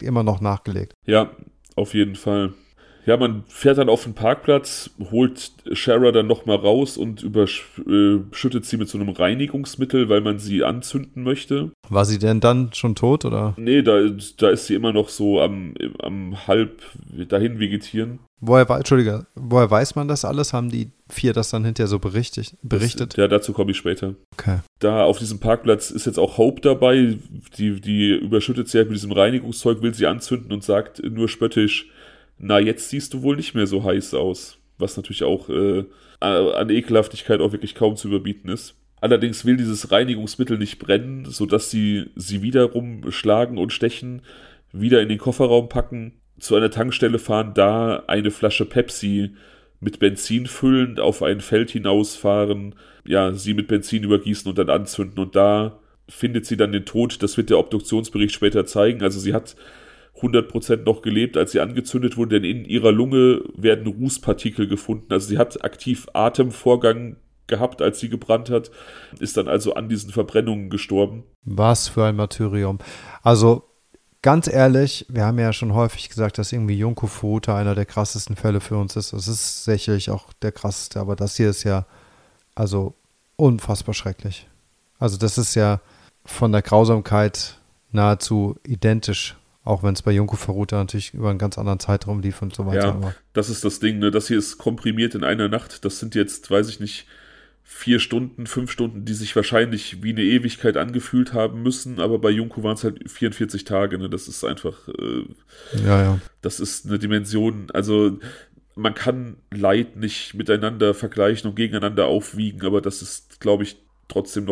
S1: Ja, auf jeden Fall. Ja, man fährt dann auf den Parkplatz, holt Shara dann nochmal raus und überschüttet sie mit so einem Reinigungsmittel, weil man sie anzünden möchte.
S2: War sie denn dann schon tot, oder?
S1: Nee, da ist sie immer noch so am halb dahin vegetieren.
S2: Woher weiß man das alles? Haben die 4 das dann hinterher so berichtet?
S1: Ja, dazu komme ich später.
S2: Okay.
S1: Da auf diesem Parkplatz ist jetzt auch Hope dabei, die überschüttet sie halt mit diesem Reinigungszeug, will sie anzünden und sagt nur spöttisch: Na, jetzt siehst du wohl nicht mehr so heiß aus. Was natürlich auch an Ekelhaftigkeit auch wirklich kaum zu überbieten ist. Allerdings will dieses Reinigungsmittel nicht brennen, sodass sie wiederum schlagen und stechen, wieder in den Kofferraum packen, zu einer Tankstelle fahren, da eine Flasche Pepsi mit Benzin füllen, auf ein Feld hinausfahren, ja, sie mit Benzin übergießen und dann anzünden. Und da findet sie dann den Tod. Das wird der Obduktionsbericht später zeigen. Also sie hat 100% noch gelebt, als sie angezündet wurde, denn in ihrer Lunge werden Rußpartikel gefunden. Also sie hat aktiv Atemvorgang gehabt, als sie gebrannt hat, ist dann also an diesen Verbrennungen gestorben.
S2: Was für ein Martyrium. Also ganz ehrlich, wir haben ja schon häufig gesagt, dass irgendwie Junko Furuta einer der krassesten Fälle für uns ist. Das ist sicherlich auch der krasseste, aber das hier ist ja also unfassbar schrecklich. Also das ist ja von der Grausamkeit nahezu identisch. Auch wenn es bei Junko Furuta natürlich über einen ganz anderen Zeitraum lief und so weiter.
S1: Ja, das ist das Ding, ne? Das hier ist komprimiert in einer Nacht. Das sind jetzt, weiß ich nicht, 4 Stunden, 5 Stunden, die sich wahrscheinlich wie eine Ewigkeit angefühlt haben müssen. Aber bei Junko waren es halt 44 Tage. Ne? Das ist einfach,
S2: ja.
S1: Das ist eine Dimension. Also man kann Leid nicht miteinander vergleichen und gegeneinander aufwiegen. Aber das ist, glaube ich, trotzdem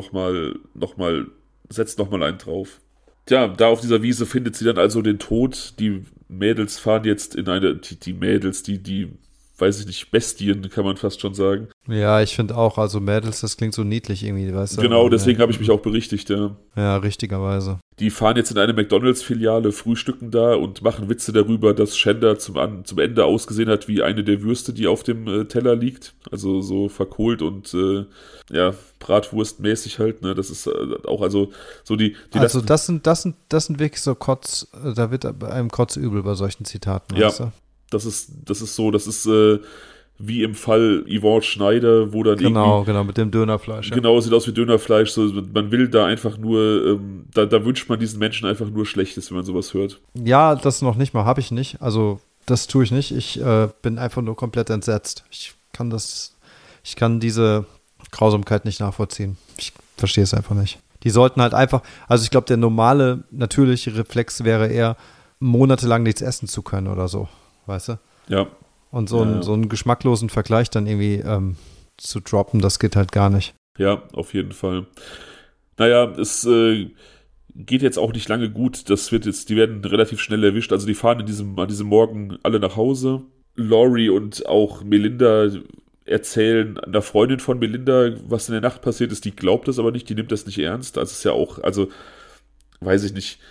S1: setzt nochmal einen drauf. Tja, da auf dieser Wiese findet sie dann also den Tod. Die Mädels fahren jetzt in die Mädels, die, weiß ich nicht, Bestien, kann man fast schon sagen.
S2: Ja, ich finde auch, also Mädels, das klingt so niedlich irgendwie, weißt du.
S1: Genau, deswegen habe ich mich auch berichtigt, ja.
S2: Ja, richtigerweise.
S1: Die fahren jetzt in eine McDonalds-Filiale, frühstücken da und machen Witze darüber, dass Shanda zum Ende ausgesehen hat wie eine der Würste, die auf dem Teller liegt. Also so verkohlt und bratwurstmäßig halt, ne. Das ist auch also so die
S2: also das sind wirklich so da wird einem kotzübel bei solchen Zitaten,
S1: ja,
S2: weißt du?
S1: Das ist wie im Fall Yvonne Schneider, wo dann
S2: genau, mit dem Dönerfleisch. Ja.
S1: Genau, sieht aus wie Dönerfleisch. So, man will da einfach nur, da wünscht man diesen Menschen einfach nur Schlechtes, wenn man sowas hört.
S2: Ja, das noch nicht mal, habe ich nicht. Also das tue ich nicht. Ich bin einfach nur komplett entsetzt. Ich kann diese Grausamkeit nicht nachvollziehen. Ich verstehe es einfach nicht. Die sollten halt einfach, also ich glaube, der normale, natürliche Reflex wäre eher, monatelang nichts essen zu können oder so, weißt du?
S1: Ja.
S2: Und so einen geschmacklosen Vergleich dann irgendwie zu droppen, das geht halt gar nicht.
S1: Ja, auf jeden Fall. Naja, es geht jetzt auch nicht lange gut. Die werden relativ schnell erwischt. Also die fahren an diesem Morgen alle nach Hause. Laurie und auch Melinda erzählen einer Freundin von Melinda, was in der Nacht passiert ist. Die glaubt das aber nicht, die nimmt das nicht ernst. Also es ist ja auch, also weiß ich nicht,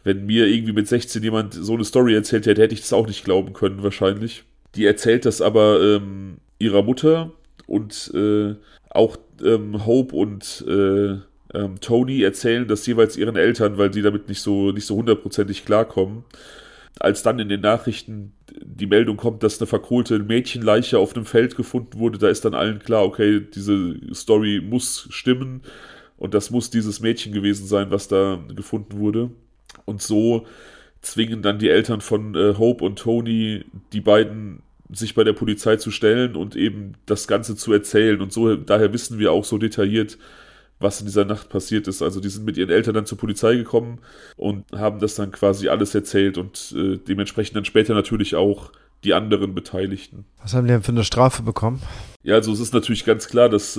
S1: Wenn mir irgendwie mit 16 jemand so eine Story erzählt hätte, hätte ich das auch nicht glauben können, wahrscheinlich. Die erzählt das aber ihrer Mutter und auch Hope und Tony erzählen das jeweils ihren Eltern, weil sie damit nicht so hundertprozentig klarkommen. Als dann in den Nachrichten die Meldung kommt, dass eine verkohlte Mädchenleiche auf einem Feld gefunden wurde, da ist dann allen klar, okay, diese Story muss stimmen und das muss dieses Mädchen gewesen sein, was da gefunden wurde. Und so zwingen dann die Eltern von Hope und Tony, die beiden sich bei der Polizei zu stellen und eben das Ganze zu erzählen. Und so, daher wissen wir auch so detailliert, was in dieser Nacht passiert ist. Also die sind mit ihren Eltern dann zur Polizei gekommen und haben das dann quasi alles erzählt und dementsprechend dann später natürlich auch die anderen Beteiligten.
S2: Was haben die denn für eine Strafe bekommen?
S1: Ja, also es ist natürlich ganz klar, dass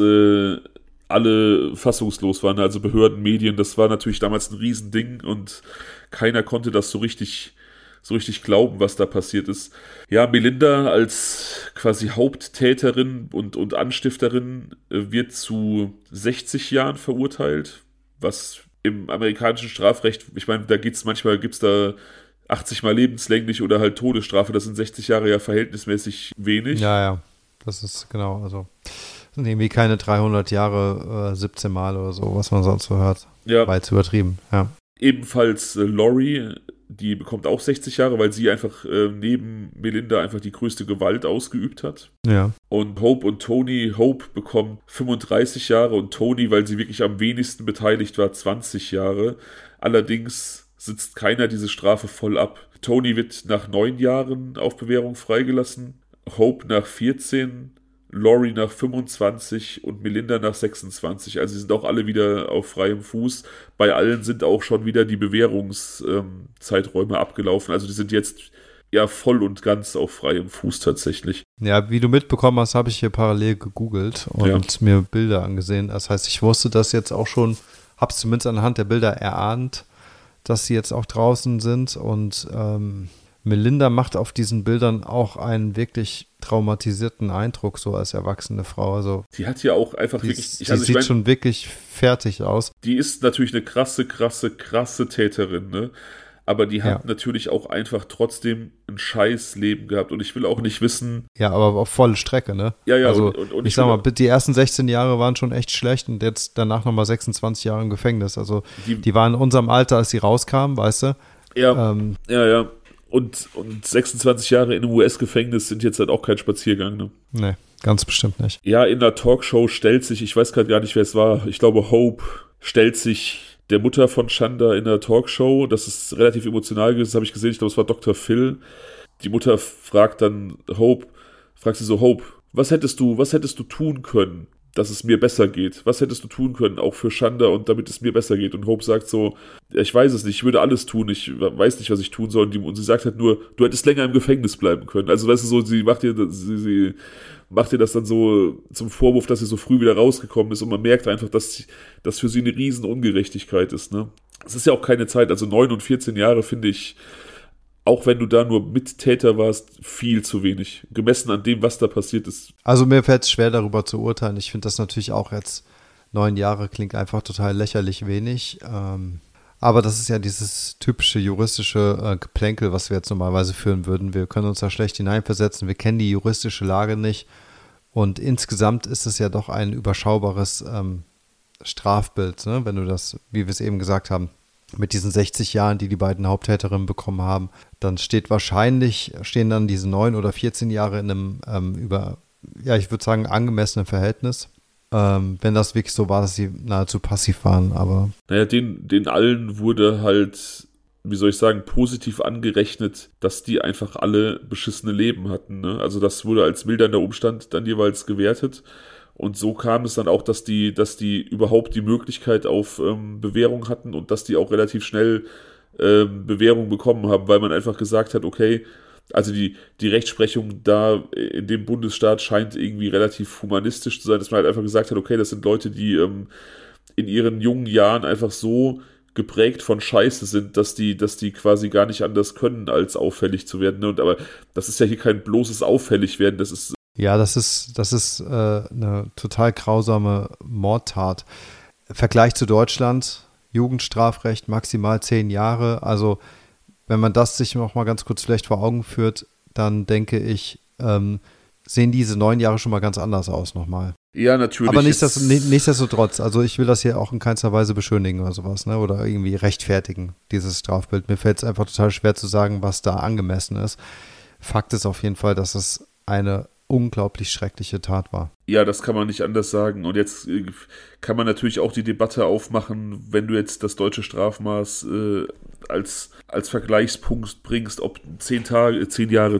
S1: alle fassungslos waren, also Behörden, Medien, das war natürlich damals ein Riesending und keiner konnte das so richtig glauben, was da passiert ist. Ja, Melinda als quasi Haupttäterin und Anstifterin wird zu 60 Jahren verurteilt, was im amerikanischen Strafrecht, ich meine, da gibt's da 80 mal lebenslänglich oder halt Todesstrafe, das sind 60 Jahre ja verhältnismäßig wenig.
S2: Ja, das ist genau, also sind irgendwie keine 300 Jahre, 17 Mal oder so, was man sonst so hört.
S1: Ja.
S2: Weit übertrieben, ja.
S1: Ebenfalls Laurie, die bekommt auch 60 Jahre, weil sie einfach neben Melinda einfach die größte Gewalt ausgeübt hat.
S2: Ja.
S1: Und Hope und Tony, Hope bekommt 35 Jahre und Tony, weil sie wirklich am wenigsten beteiligt war, 20 Jahre. Allerdings sitzt keiner diese Strafe voll ab. Tony wird nach 9 Jahren auf Bewährung freigelassen, Hope nach 14, Laurie nach 25 und Melinda nach 26. Also sie sind auch alle wieder auf freiem Fuß. Bei allen sind auch schon wieder die Bewährungszeiträume abgelaufen. Also die sind jetzt ja voll und ganz auf freiem Fuß tatsächlich.
S2: Ja, wie du mitbekommen hast, habe ich hier parallel gegoogelt und mir Bilder angesehen. Das heißt, ich wusste das jetzt auch schon, habe es zumindest anhand der Bilder erahnt, dass sie jetzt auch draußen sind und Melinda macht auf diesen Bildern auch einen wirklich traumatisierten Eindruck, so als erwachsene Frau. Also
S1: die hat ja auch einfach wirklich...
S2: Sie sieht schon wirklich fertig aus.
S1: Die ist natürlich eine krasse Täterin, ne? Aber die hat natürlich auch einfach trotzdem ein scheiß Leben gehabt. Und ich will auch nicht wissen...
S2: Ja, aber auf volle Strecke, ne?
S1: Ja.
S2: Also und ich sag mal, die ersten 16 Jahre waren schon echt schlecht und jetzt danach nochmal 26 Jahre im Gefängnis. Also die waren in unserem Alter, als sie rauskamen, weißt du?
S1: Ja, ja. Und 26 Jahre in einem US-Gefängnis sind jetzt halt auch kein Spaziergang, ne?
S2: Nee, ganz bestimmt nicht.
S1: Ja, in der Talkshow stellt sich, ich weiß gerade gar nicht, wer es war, ich glaube Hope stellt sich der Mutter von Chanda in der Talkshow, das ist relativ emotional gewesen, das habe ich gesehen, ich glaube es war Dr. Phil. Die Mutter fragt dann Hope, was hättest du tun können, dass es mir besser geht? Was hättest du tun können, auch für Chanda und damit es mir besser geht? Und Hope sagt so, ich weiß es nicht, ich würde alles tun, ich weiß nicht, was ich tun soll. Und sie sagt halt nur, du hättest länger im Gefängnis bleiben können. Also weißt du so, sie macht ihr das dann so zum Vorwurf, dass sie so früh wieder rausgekommen ist und man merkt einfach, dass das für sie eine riesen Ungerechtigkeit ist. Ne? Es ist ja auch keine Zeit, also 9 und 14 Jahre finde ich, auch wenn du da nur Mittäter warst, viel zu wenig. Gemessen an dem, was da passiert ist.
S2: Also mir fällt es schwer, darüber zu urteilen. Ich finde das natürlich auch jetzt 9 Jahre klingt einfach total lächerlich wenig. Aber das ist ja dieses typische juristische Geplänkel, was wir jetzt normalerweise führen würden. Wir können uns da schlecht hineinversetzen. Wir kennen die juristische Lage nicht. Und insgesamt ist es ja doch ein überschaubares Strafbild, ne? Wenn du das, wie wir es eben gesagt haben, mit diesen 60 Jahren, die beiden Haupttäterinnen bekommen haben, dann stehen dann diese 9 oder 14 Jahre in einem ich würde sagen, angemessenen Verhältnis. Wenn das wirklich so war, dass sie nahezu passiv waren, aber...
S1: Naja, den allen wurde halt, wie soll ich sagen, positiv angerechnet, dass die einfach alle beschissene Leben hatten, ne? Also das wurde als mildernder Umstand dann jeweils gewertet. Und so kam es dann auch, dass die überhaupt die Möglichkeit auf Bewährung hatten und dass die auch relativ schnell Bewährung bekommen haben, weil man einfach gesagt hat, okay, also die Rechtsprechung da in dem Bundesstaat scheint irgendwie relativ humanistisch zu sein, dass man halt einfach gesagt hat, okay, das sind Leute, die in ihren jungen Jahren einfach so geprägt von Scheiße sind, dass die quasi gar nicht anders können, als auffällig zu werden. Ne? Aber das ist ja hier kein bloßes Auffälligwerden, das ist eine total grausame Mordtat. Vergleich zu Deutschland,
S2: Jugendstrafrecht maximal 10 Jahre. Also wenn man das sich noch mal ganz kurz vielleicht vor Augen führt, dann denke ich, sehen diese 9 Jahre schon mal ganz anders aus nochmal.
S1: Ja, natürlich.
S2: Aber nichtsdestotrotz, also ich will das hier auch in keinster Weise beschönigen oder sowas, ne? Oder irgendwie rechtfertigen, dieses Strafbild. Mir fällt es einfach total schwer zu sagen, was da angemessen ist. Fakt ist auf jeden Fall, dass es eine unglaublich schreckliche Tat war.
S1: Ja, das kann man nicht anders sagen. Und jetzt kann man natürlich auch die Debatte aufmachen, wenn du jetzt das deutsche Strafmaß als Vergleichspunkt bringst, ob 10 Jahre,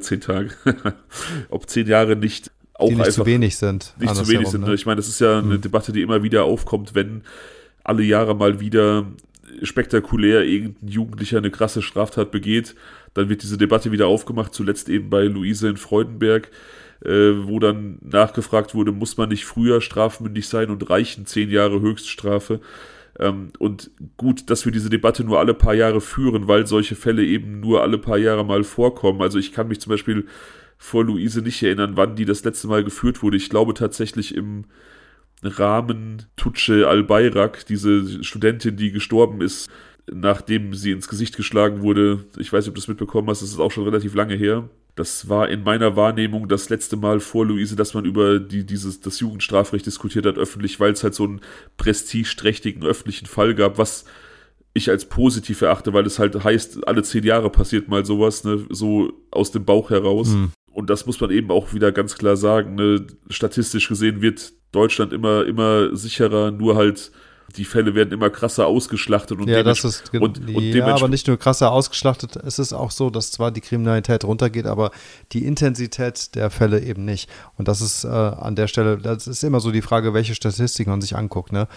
S1: ob 10 Jahre nicht auch
S2: die nicht zu wenig sind.
S1: Nicht zu wenig sind. Ne? Ich meine, das ist ja eine Debatte, die immer wieder aufkommt, wenn alle Jahre mal wieder spektakulär irgendein Jugendlicher eine krasse Straftat begeht, dann wird diese Debatte wieder aufgemacht, zuletzt eben bei Luise in Freudenberg, wo dann nachgefragt wurde, muss man nicht früher strafmündig sein und reichen 10 Jahre Höchststrafe? Und gut, dass wir diese Debatte nur alle paar Jahre führen, weil solche Fälle eben nur alle paar Jahre mal vorkommen. Also ich kann mich zum Beispiel vor Luise nicht erinnern, wann die das letzte Mal geführt wurde. Ich glaube tatsächlich im Rahmen Tutsche Al-Bayrak, diese Studentin, die gestorben ist, nachdem sie ins Gesicht geschlagen wurde. Ich weiß nicht, ob du das mitbekommen hast, das ist auch schon relativ lange her. Das war in meiner Wahrnehmung das letzte Mal vor Luise, dass man über das Jugendstrafrecht diskutiert hat, öffentlich, weil es halt so einen prestigeträchtigen öffentlichen Fall gab, was ich als positiv erachte, weil es halt heißt, alle 10 Jahre passiert mal sowas, ne, so aus dem Bauch heraus. Und das muss man eben auch wieder ganz klar sagen, ne, statistisch gesehen wird Deutschland immer sicherer, nur halt die Fälle werden immer krasser ausgeschlachtet. Und
S2: ja, aber nicht nur krasser ausgeschlachtet, es ist auch so, dass zwar die Kriminalität runtergeht, aber die Intensität der Fälle eben nicht. Und das ist an der Stelle, das ist immer so die Frage, welche Statistik man sich anguckt. Ne?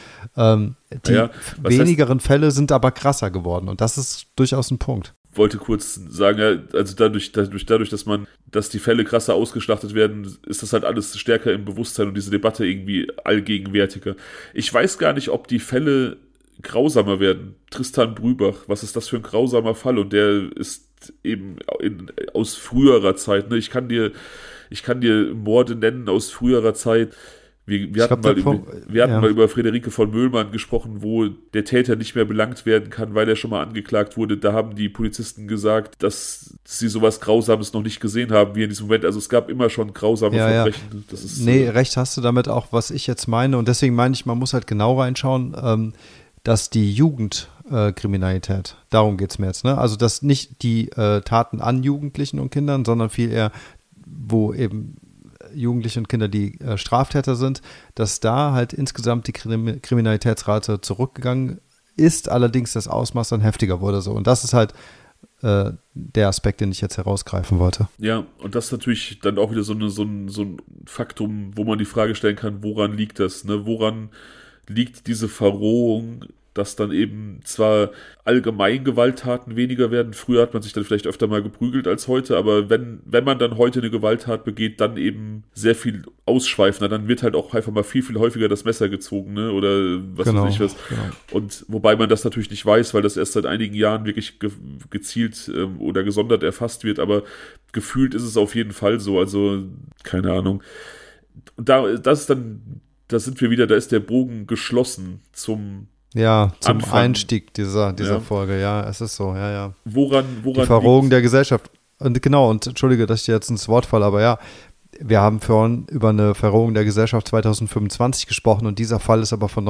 S2: Wenigeren Fälle sind aber krasser geworden und das ist durchaus ein Punkt.
S1: Wollte kurz sagen, ja, also dadurch, dass die Fälle krasser ausgeschlachtet werden, ist das halt alles stärker im Bewusstsein und diese Debatte irgendwie allgegenwärtiger. Ich weiß gar nicht, ob die Fälle grausamer werden. Tristan Brübach, was ist das für ein grausamer Fall? Und der ist eben aus früherer Zeit. Ne? Ich kann dir Morde nennen aus früherer Zeit. Wir hatten mal über Friederike von Möhlmann gesprochen, wo der Täter nicht mehr belangt werden kann, weil er schon mal angeklagt wurde. Da haben die Polizisten gesagt, dass sie sowas Grausames noch nicht gesehen haben wie in diesem Moment. Also es gab immer schon grausame Verbrechen. Das ist,
S2: recht hast du damit auch, was ich jetzt meine. Und deswegen meine ich, man muss halt genau reinschauen, dass die Jugendkriminalität, darum geht es mir jetzt, ne? Also dass nicht die Taten an Jugendlichen und Kindern, sondern viel eher, wo eben Jugendliche und Kinder, die Straftäter sind, dass da halt insgesamt die Kriminalitätsrate zurückgegangen ist, allerdings das Ausmaß dann heftiger wurde so. Und das ist halt der Aspekt, den ich jetzt herausgreifen wollte.
S1: Ja, und das ist natürlich dann auch wieder so ein Faktum, wo man die Frage stellen kann, woran liegt das? Ne? Woran liegt diese Verrohung, dass dann eben zwar allgemein Gewalttaten weniger werden, früher hat man sich dann vielleicht öfter mal geprügelt als heute, aber wenn man dann heute eine Gewalttat begeht, dann eben sehr viel ausschweifender, dann wird halt auch einfach mal viel, viel häufiger das Messer gezogen, ne? Oder was weiß ich was. Genau. Und wobei man das natürlich nicht weiß, weil das erst seit einigen Jahren wirklich gezielt oder gesondert erfasst wird, aber gefühlt ist es auf jeden Fall so, also keine Ahnung. Und da sind wir wieder, da ist der Bogen geschlossen zum
S2: Anfang. Einstieg dieser Folge, ja, es ist so, ja.
S1: Woran
S2: die Verrohung der Gesellschaft. Und genau, und entschuldige, dass ich dir jetzt ins Wort falle, aber ja, wir haben vorhin über eine Verrohung der Gesellschaft 2025 gesprochen und dieser Fall ist aber von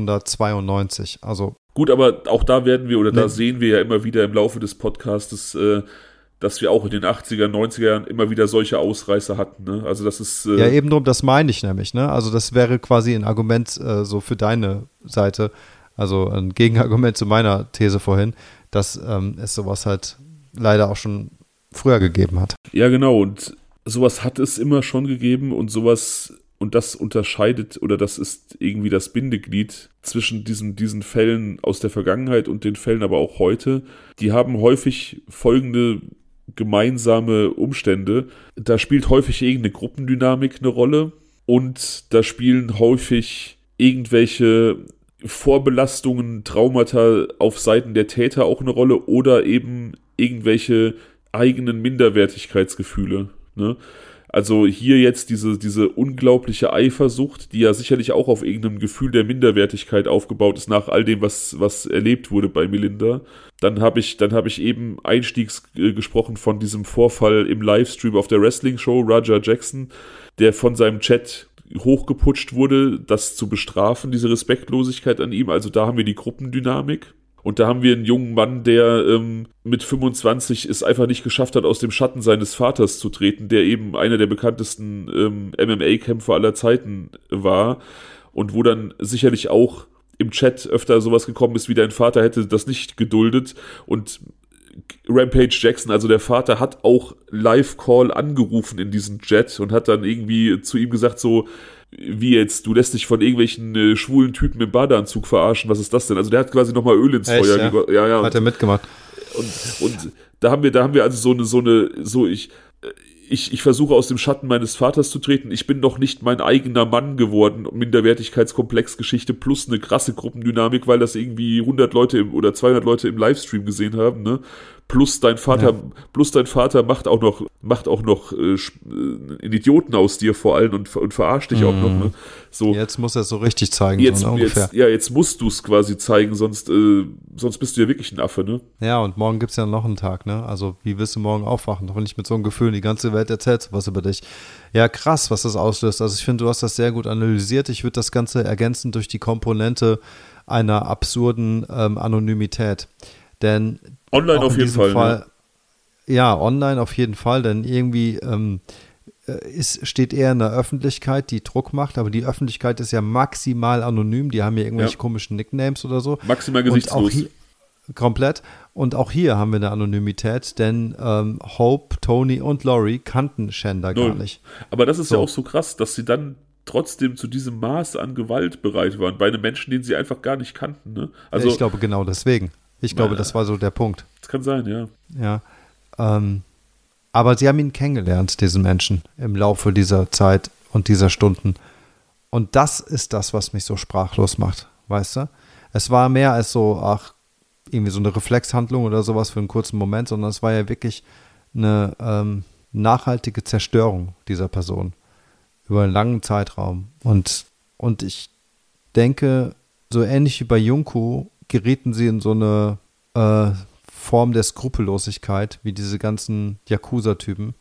S2: 1992, also.
S1: Gut, aber auch da da sehen wir ja immer wieder im Laufe des Podcasts, dass wir auch in den 80er, 90er Jahren immer wieder solche Ausreißer hatten. Ne? Also das ist
S2: ja, eben drum, das meine ich nämlich. Ne? Also das wäre quasi ein Argument so für deine Seite, also ein Gegenargument zu meiner These vorhin, dass es sowas halt leider auch schon früher gegeben hat.
S1: Ja, genau. Und sowas hat es immer schon gegeben und sowas, und das unterscheidet oder das ist irgendwie das Bindeglied zwischen diesen Fällen aus der Vergangenheit und den Fällen aber auch heute. Die haben häufig folgende gemeinsame Umstände. Da spielt häufig irgendeine Gruppendynamik eine Rolle und da spielen häufig irgendwelche Vorbelastungen, Traumata auf Seiten der Täter auch eine Rolle oder eben irgendwelche eigenen Minderwertigkeitsgefühle. Ne? Also hier jetzt diese unglaubliche Eifersucht, die ja sicherlich auch auf irgendeinem Gefühl der Minderwertigkeit aufgebaut ist, nach all dem, was erlebt wurde bei Melinda. Dann habe ich eben einstiegs gesprochen von diesem Vorfall im Livestream auf der Wrestling-Show, Roger Jackson, der von seinem Chat hochgeputscht wurde, das zu bestrafen, diese Respektlosigkeit an ihm. Also da haben wir die Gruppendynamik. Und da haben wir einen jungen Mann, der mit 25 es einfach nicht geschafft hat, aus dem Schatten seines Vaters zu treten, der eben einer der bekanntesten MMA-Kämpfer aller Zeiten war. Und wo dann sicherlich auch im Chat öfter sowas gekommen ist, wie dein Vater hätte das nicht geduldet. Und Rampage Jackson, also der Vater, hat auch Live-Call angerufen in diesen Chat und hat dann irgendwie zu ihm gesagt so, wie jetzt, du lässt dich von irgendwelchen schwulen Typen im Badeanzug verarschen, was ist das denn? Also der hat quasi nochmal Öl ins Feuer
S2: gegossen. Ja. Hat er mitgemacht.
S1: Und da haben wir also ich versuche aus dem Schatten meines Vaters zu treten, ich bin noch nicht mein eigener Mann geworden, Minderwertigkeitskomplexgeschichte plus eine krasse Gruppendynamik, weil das irgendwie 100 Leute oder 200 Leute im Livestream gesehen haben, ne? Plus dein Vater macht auch noch einen Idioten aus dir vor allem und verarscht dich auch noch. Ne? So,
S2: jetzt muss er es so richtig zeigen.
S1: Jetzt musst du es quasi zeigen, sonst bist du ja wirklich ein Affe. Ne?
S2: Ja, und morgen gibt es ja noch einen Tag. Ne? Also wie wirst du morgen aufwachen? Doch nicht mit so einem Gefühl, die ganze Welt erzählt was über dich. Ja, krass, was das auslöst. Also ich finde, du hast das sehr gut analysiert. Ich würde das Ganze ergänzen durch die Komponente einer absurden Anonymität. Denn
S1: online auf jeden Fall.
S2: Ne? Ja, online auf jeden Fall, denn irgendwie steht eher in der Öffentlichkeit, die Druck macht, aber die Öffentlichkeit ist ja maximal anonym, die haben ja irgendwelche komischen Nicknames oder so.
S1: Maximal gesichtslos.
S2: Komplett. Und auch hier haben wir eine Anonymität, denn Hope, Tony und Laurie kannten Shanda gar nicht.
S1: Aber das ist ja auch so krass, dass sie dann trotzdem zu diesem Maß an Gewalt bereit waren, bei einem Menschen, den sie einfach gar nicht kannten. Ne? Also,
S2: ich glaube genau deswegen. Ich glaube, das war so der Punkt.
S1: Das kann sein, ja.
S2: Ja. Aber sie haben ihn kennengelernt, diesen Menschen, im Laufe dieser Zeit und dieser Stunden. Und das ist das, was mich so sprachlos macht, weißt du? Es war mehr als so, irgendwie so eine Reflexhandlung oder sowas für einen kurzen Moment, sondern es war ja wirklich eine nachhaltige Zerstörung dieser Person über einen langen Zeitraum. Und ich denke, so ähnlich wie bei Junko gerieten sie in so eine Form der Skrupellosigkeit, wie diese ganzen Yakuza-Typen,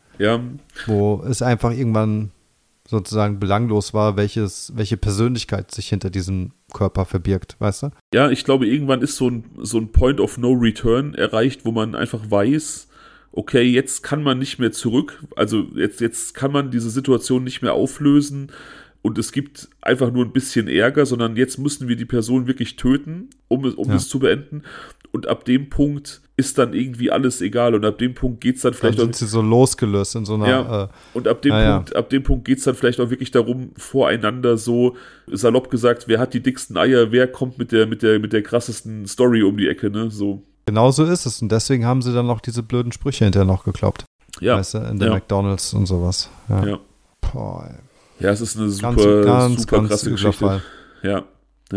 S2: wo es einfach irgendwann sozusagen belanglos war, welche Persönlichkeit sich hinter diesem Körper verbirgt, weißt du?
S1: Ja, ich glaube, irgendwann ist so ein Point of No Return erreicht, wo man einfach weiß, okay, jetzt kann man nicht mehr zurück, also jetzt kann man diese Situation nicht mehr auflösen und es gibt einfach nur ein bisschen Ärger, sondern jetzt müssen wir die Person wirklich töten, um es zu beenden. Und ab dem Punkt ist dann irgendwie alles egal und ab dem Punkt geht es dann vielleicht
S2: sind sie so losgelöst in so einer
S1: und ab dem Punkt geht es dann vielleicht auch wirklich darum, voreinander so salopp gesagt, wer hat die dicksten Eier, wer kommt mit der krassesten Story um die Ecke, ne? So.
S2: Genau so ist es und deswegen haben sie dann noch diese blöden Sprüche hinterher noch geklaubt.
S1: Ja.
S2: Weißt du, in der McDonalds und sowas. Ja.
S1: Boah, ey. Ja, es ist eine super krasse Geschichte.
S2: Fall.
S1: Ja.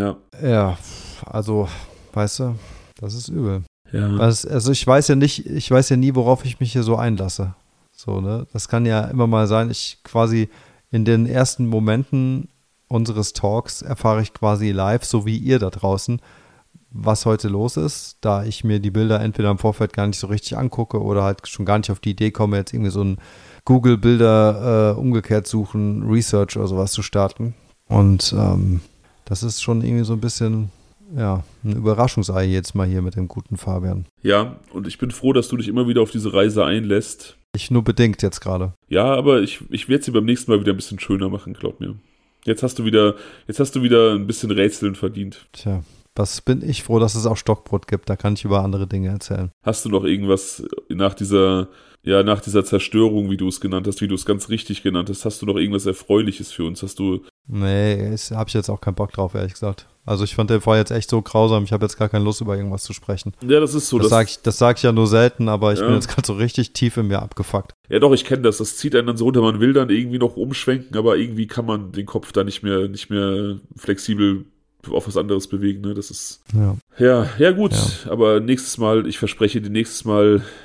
S2: Ja, also, weißt du, das ist übel.
S1: Ja.
S2: Also ich weiß ja nie, worauf ich mich hier so einlasse. So, ne? Das kann ja immer mal sein, ich quasi in den ersten Momenten unseres Talks erfahre ich quasi live, so wie ihr da draußen, was heute los ist, da ich mir die Bilder entweder im Vorfeld gar nicht so richtig angucke oder halt schon gar nicht auf die Idee komme, jetzt irgendwie so ein Google-Bilder umgekehrt suchen, Research oder sowas zu starten. Und das ist schon irgendwie so ein bisschen, ja, ein Überraschungsei jetzt mal hier mit dem guten Fabian.
S1: Ja, und ich bin froh, dass du dich immer wieder auf diese Reise einlässt.
S2: Ich nur bedingt jetzt gerade.
S1: Ja, aber ich werde sie beim nächsten Mal wieder ein bisschen schöner machen, glaub mir. Jetzt hast du wieder ein bisschen Rätseln verdient.
S2: Tja, was bin ich froh, dass es auch Stockbrot gibt. Da kann ich über andere Dinge erzählen.
S1: Hast du noch irgendwas nach dieser Zerstörung, wie du es genannt hast, wie du es ganz richtig genannt hast, hast du noch irgendwas Erfreuliches für uns?
S2: Nee, habe ich jetzt auch keinen Bock drauf, ehrlich gesagt. Also ich fand den Fall jetzt echt so grausam, ich habe jetzt gar keine Lust, über irgendwas zu sprechen.
S1: Ja, das ist so.
S2: Das sag ich ja nur selten, aber ich bin jetzt gerade so richtig tief in mir abgefuckt.
S1: Ja doch, ich kenne das. Das zieht einen dann so runter, man will dann irgendwie noch umschwenken, aber irgendwie kann man den Kopf da nicht mehr flexibel auf was anderes bewegen. Ne? Das ist. Ja gut. Ja. Aber nächstes Mal, ich verspreche dir, nächstes Mal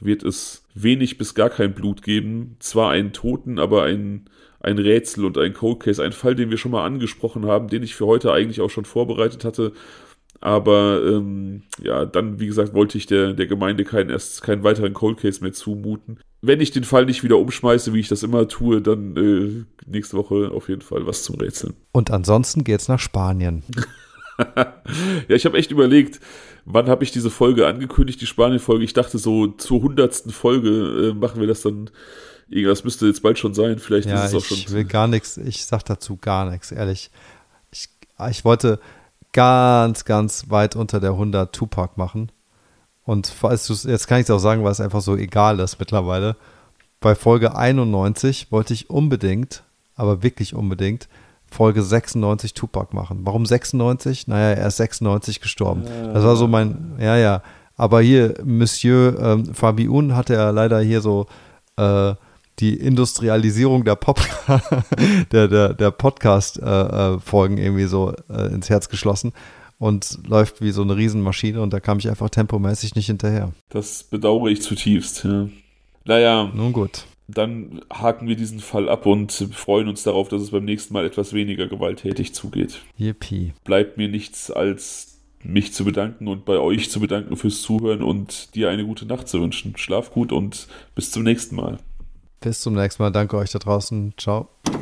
S1: wird es wenig bis gar kein Blut geben. Zwar einen Toten, aber ein Rätsel und ein Cold Case, ein Fall, den wir schon mal angesprochen haben, den ich für heute eigentlich auch schon vorbereitet hatte. Aber dann, wie gesagt, wollte ich der Gemeinde keinen weiteren Cold Case mehr zumuten. Wenn ich den Fall nicht wieder umschmeiße, wie ich das immer tue, dann nächste Woche auf jeden Fall was zum Rätseln.
S2: Und ansonsten geht's nach Spanien.
S1: Ja, ich habe echt überlegt, wann habe ich diese Folge angekündigt, die Spanien-Folge. Ich dachte so zur 100. Folge machen wir das dann. Das müsste jetzt bald schon sein. Vielleicht ist es auch schon.
S2: Ich will gar nichts, ich sag dazu gar nichts, ehrlich. Ich wollte ganz, ganz weit unter der 100 Tupac machen. Und jetzt kann ich es auch sagen, weil es einfach so egal ist mittlerweile. Bei Folge 91 wollte ich unbedingt, aber wirklich unbedingt, Folge 96 Tupac machen. Warum 96? Naja, er ist 96 gestorben. Das war so aber hier, Monsieur Fabiun hatte ja leider hier so die Industrialisierung der der Podcast-Folgen irgendwie so ins Herz geschlossen und läuft wie so eine Riesenmaschine und da kam ich einfach tempomäßig nicht hinterher.
S1: Das bedauere ich zutiefst, ja. Naja.
S2: Nun gut.
S1: Dann haken wir diesen Fall ab und freuen uns darauf, dass es beim nächsten Mal etwas weniger gewalttätig zugeht.
S2: Yippie.
S1: Bleibt mir nichts als mich zu bedanken und bei euch zu bedanken fürs Zuhören und dir eine gute Nacht zu wünschen. Schlaf gut und bis zum nächsten Mal.
S2: Bis zum nächsten Mal. Danke euch da draußen. Ciao.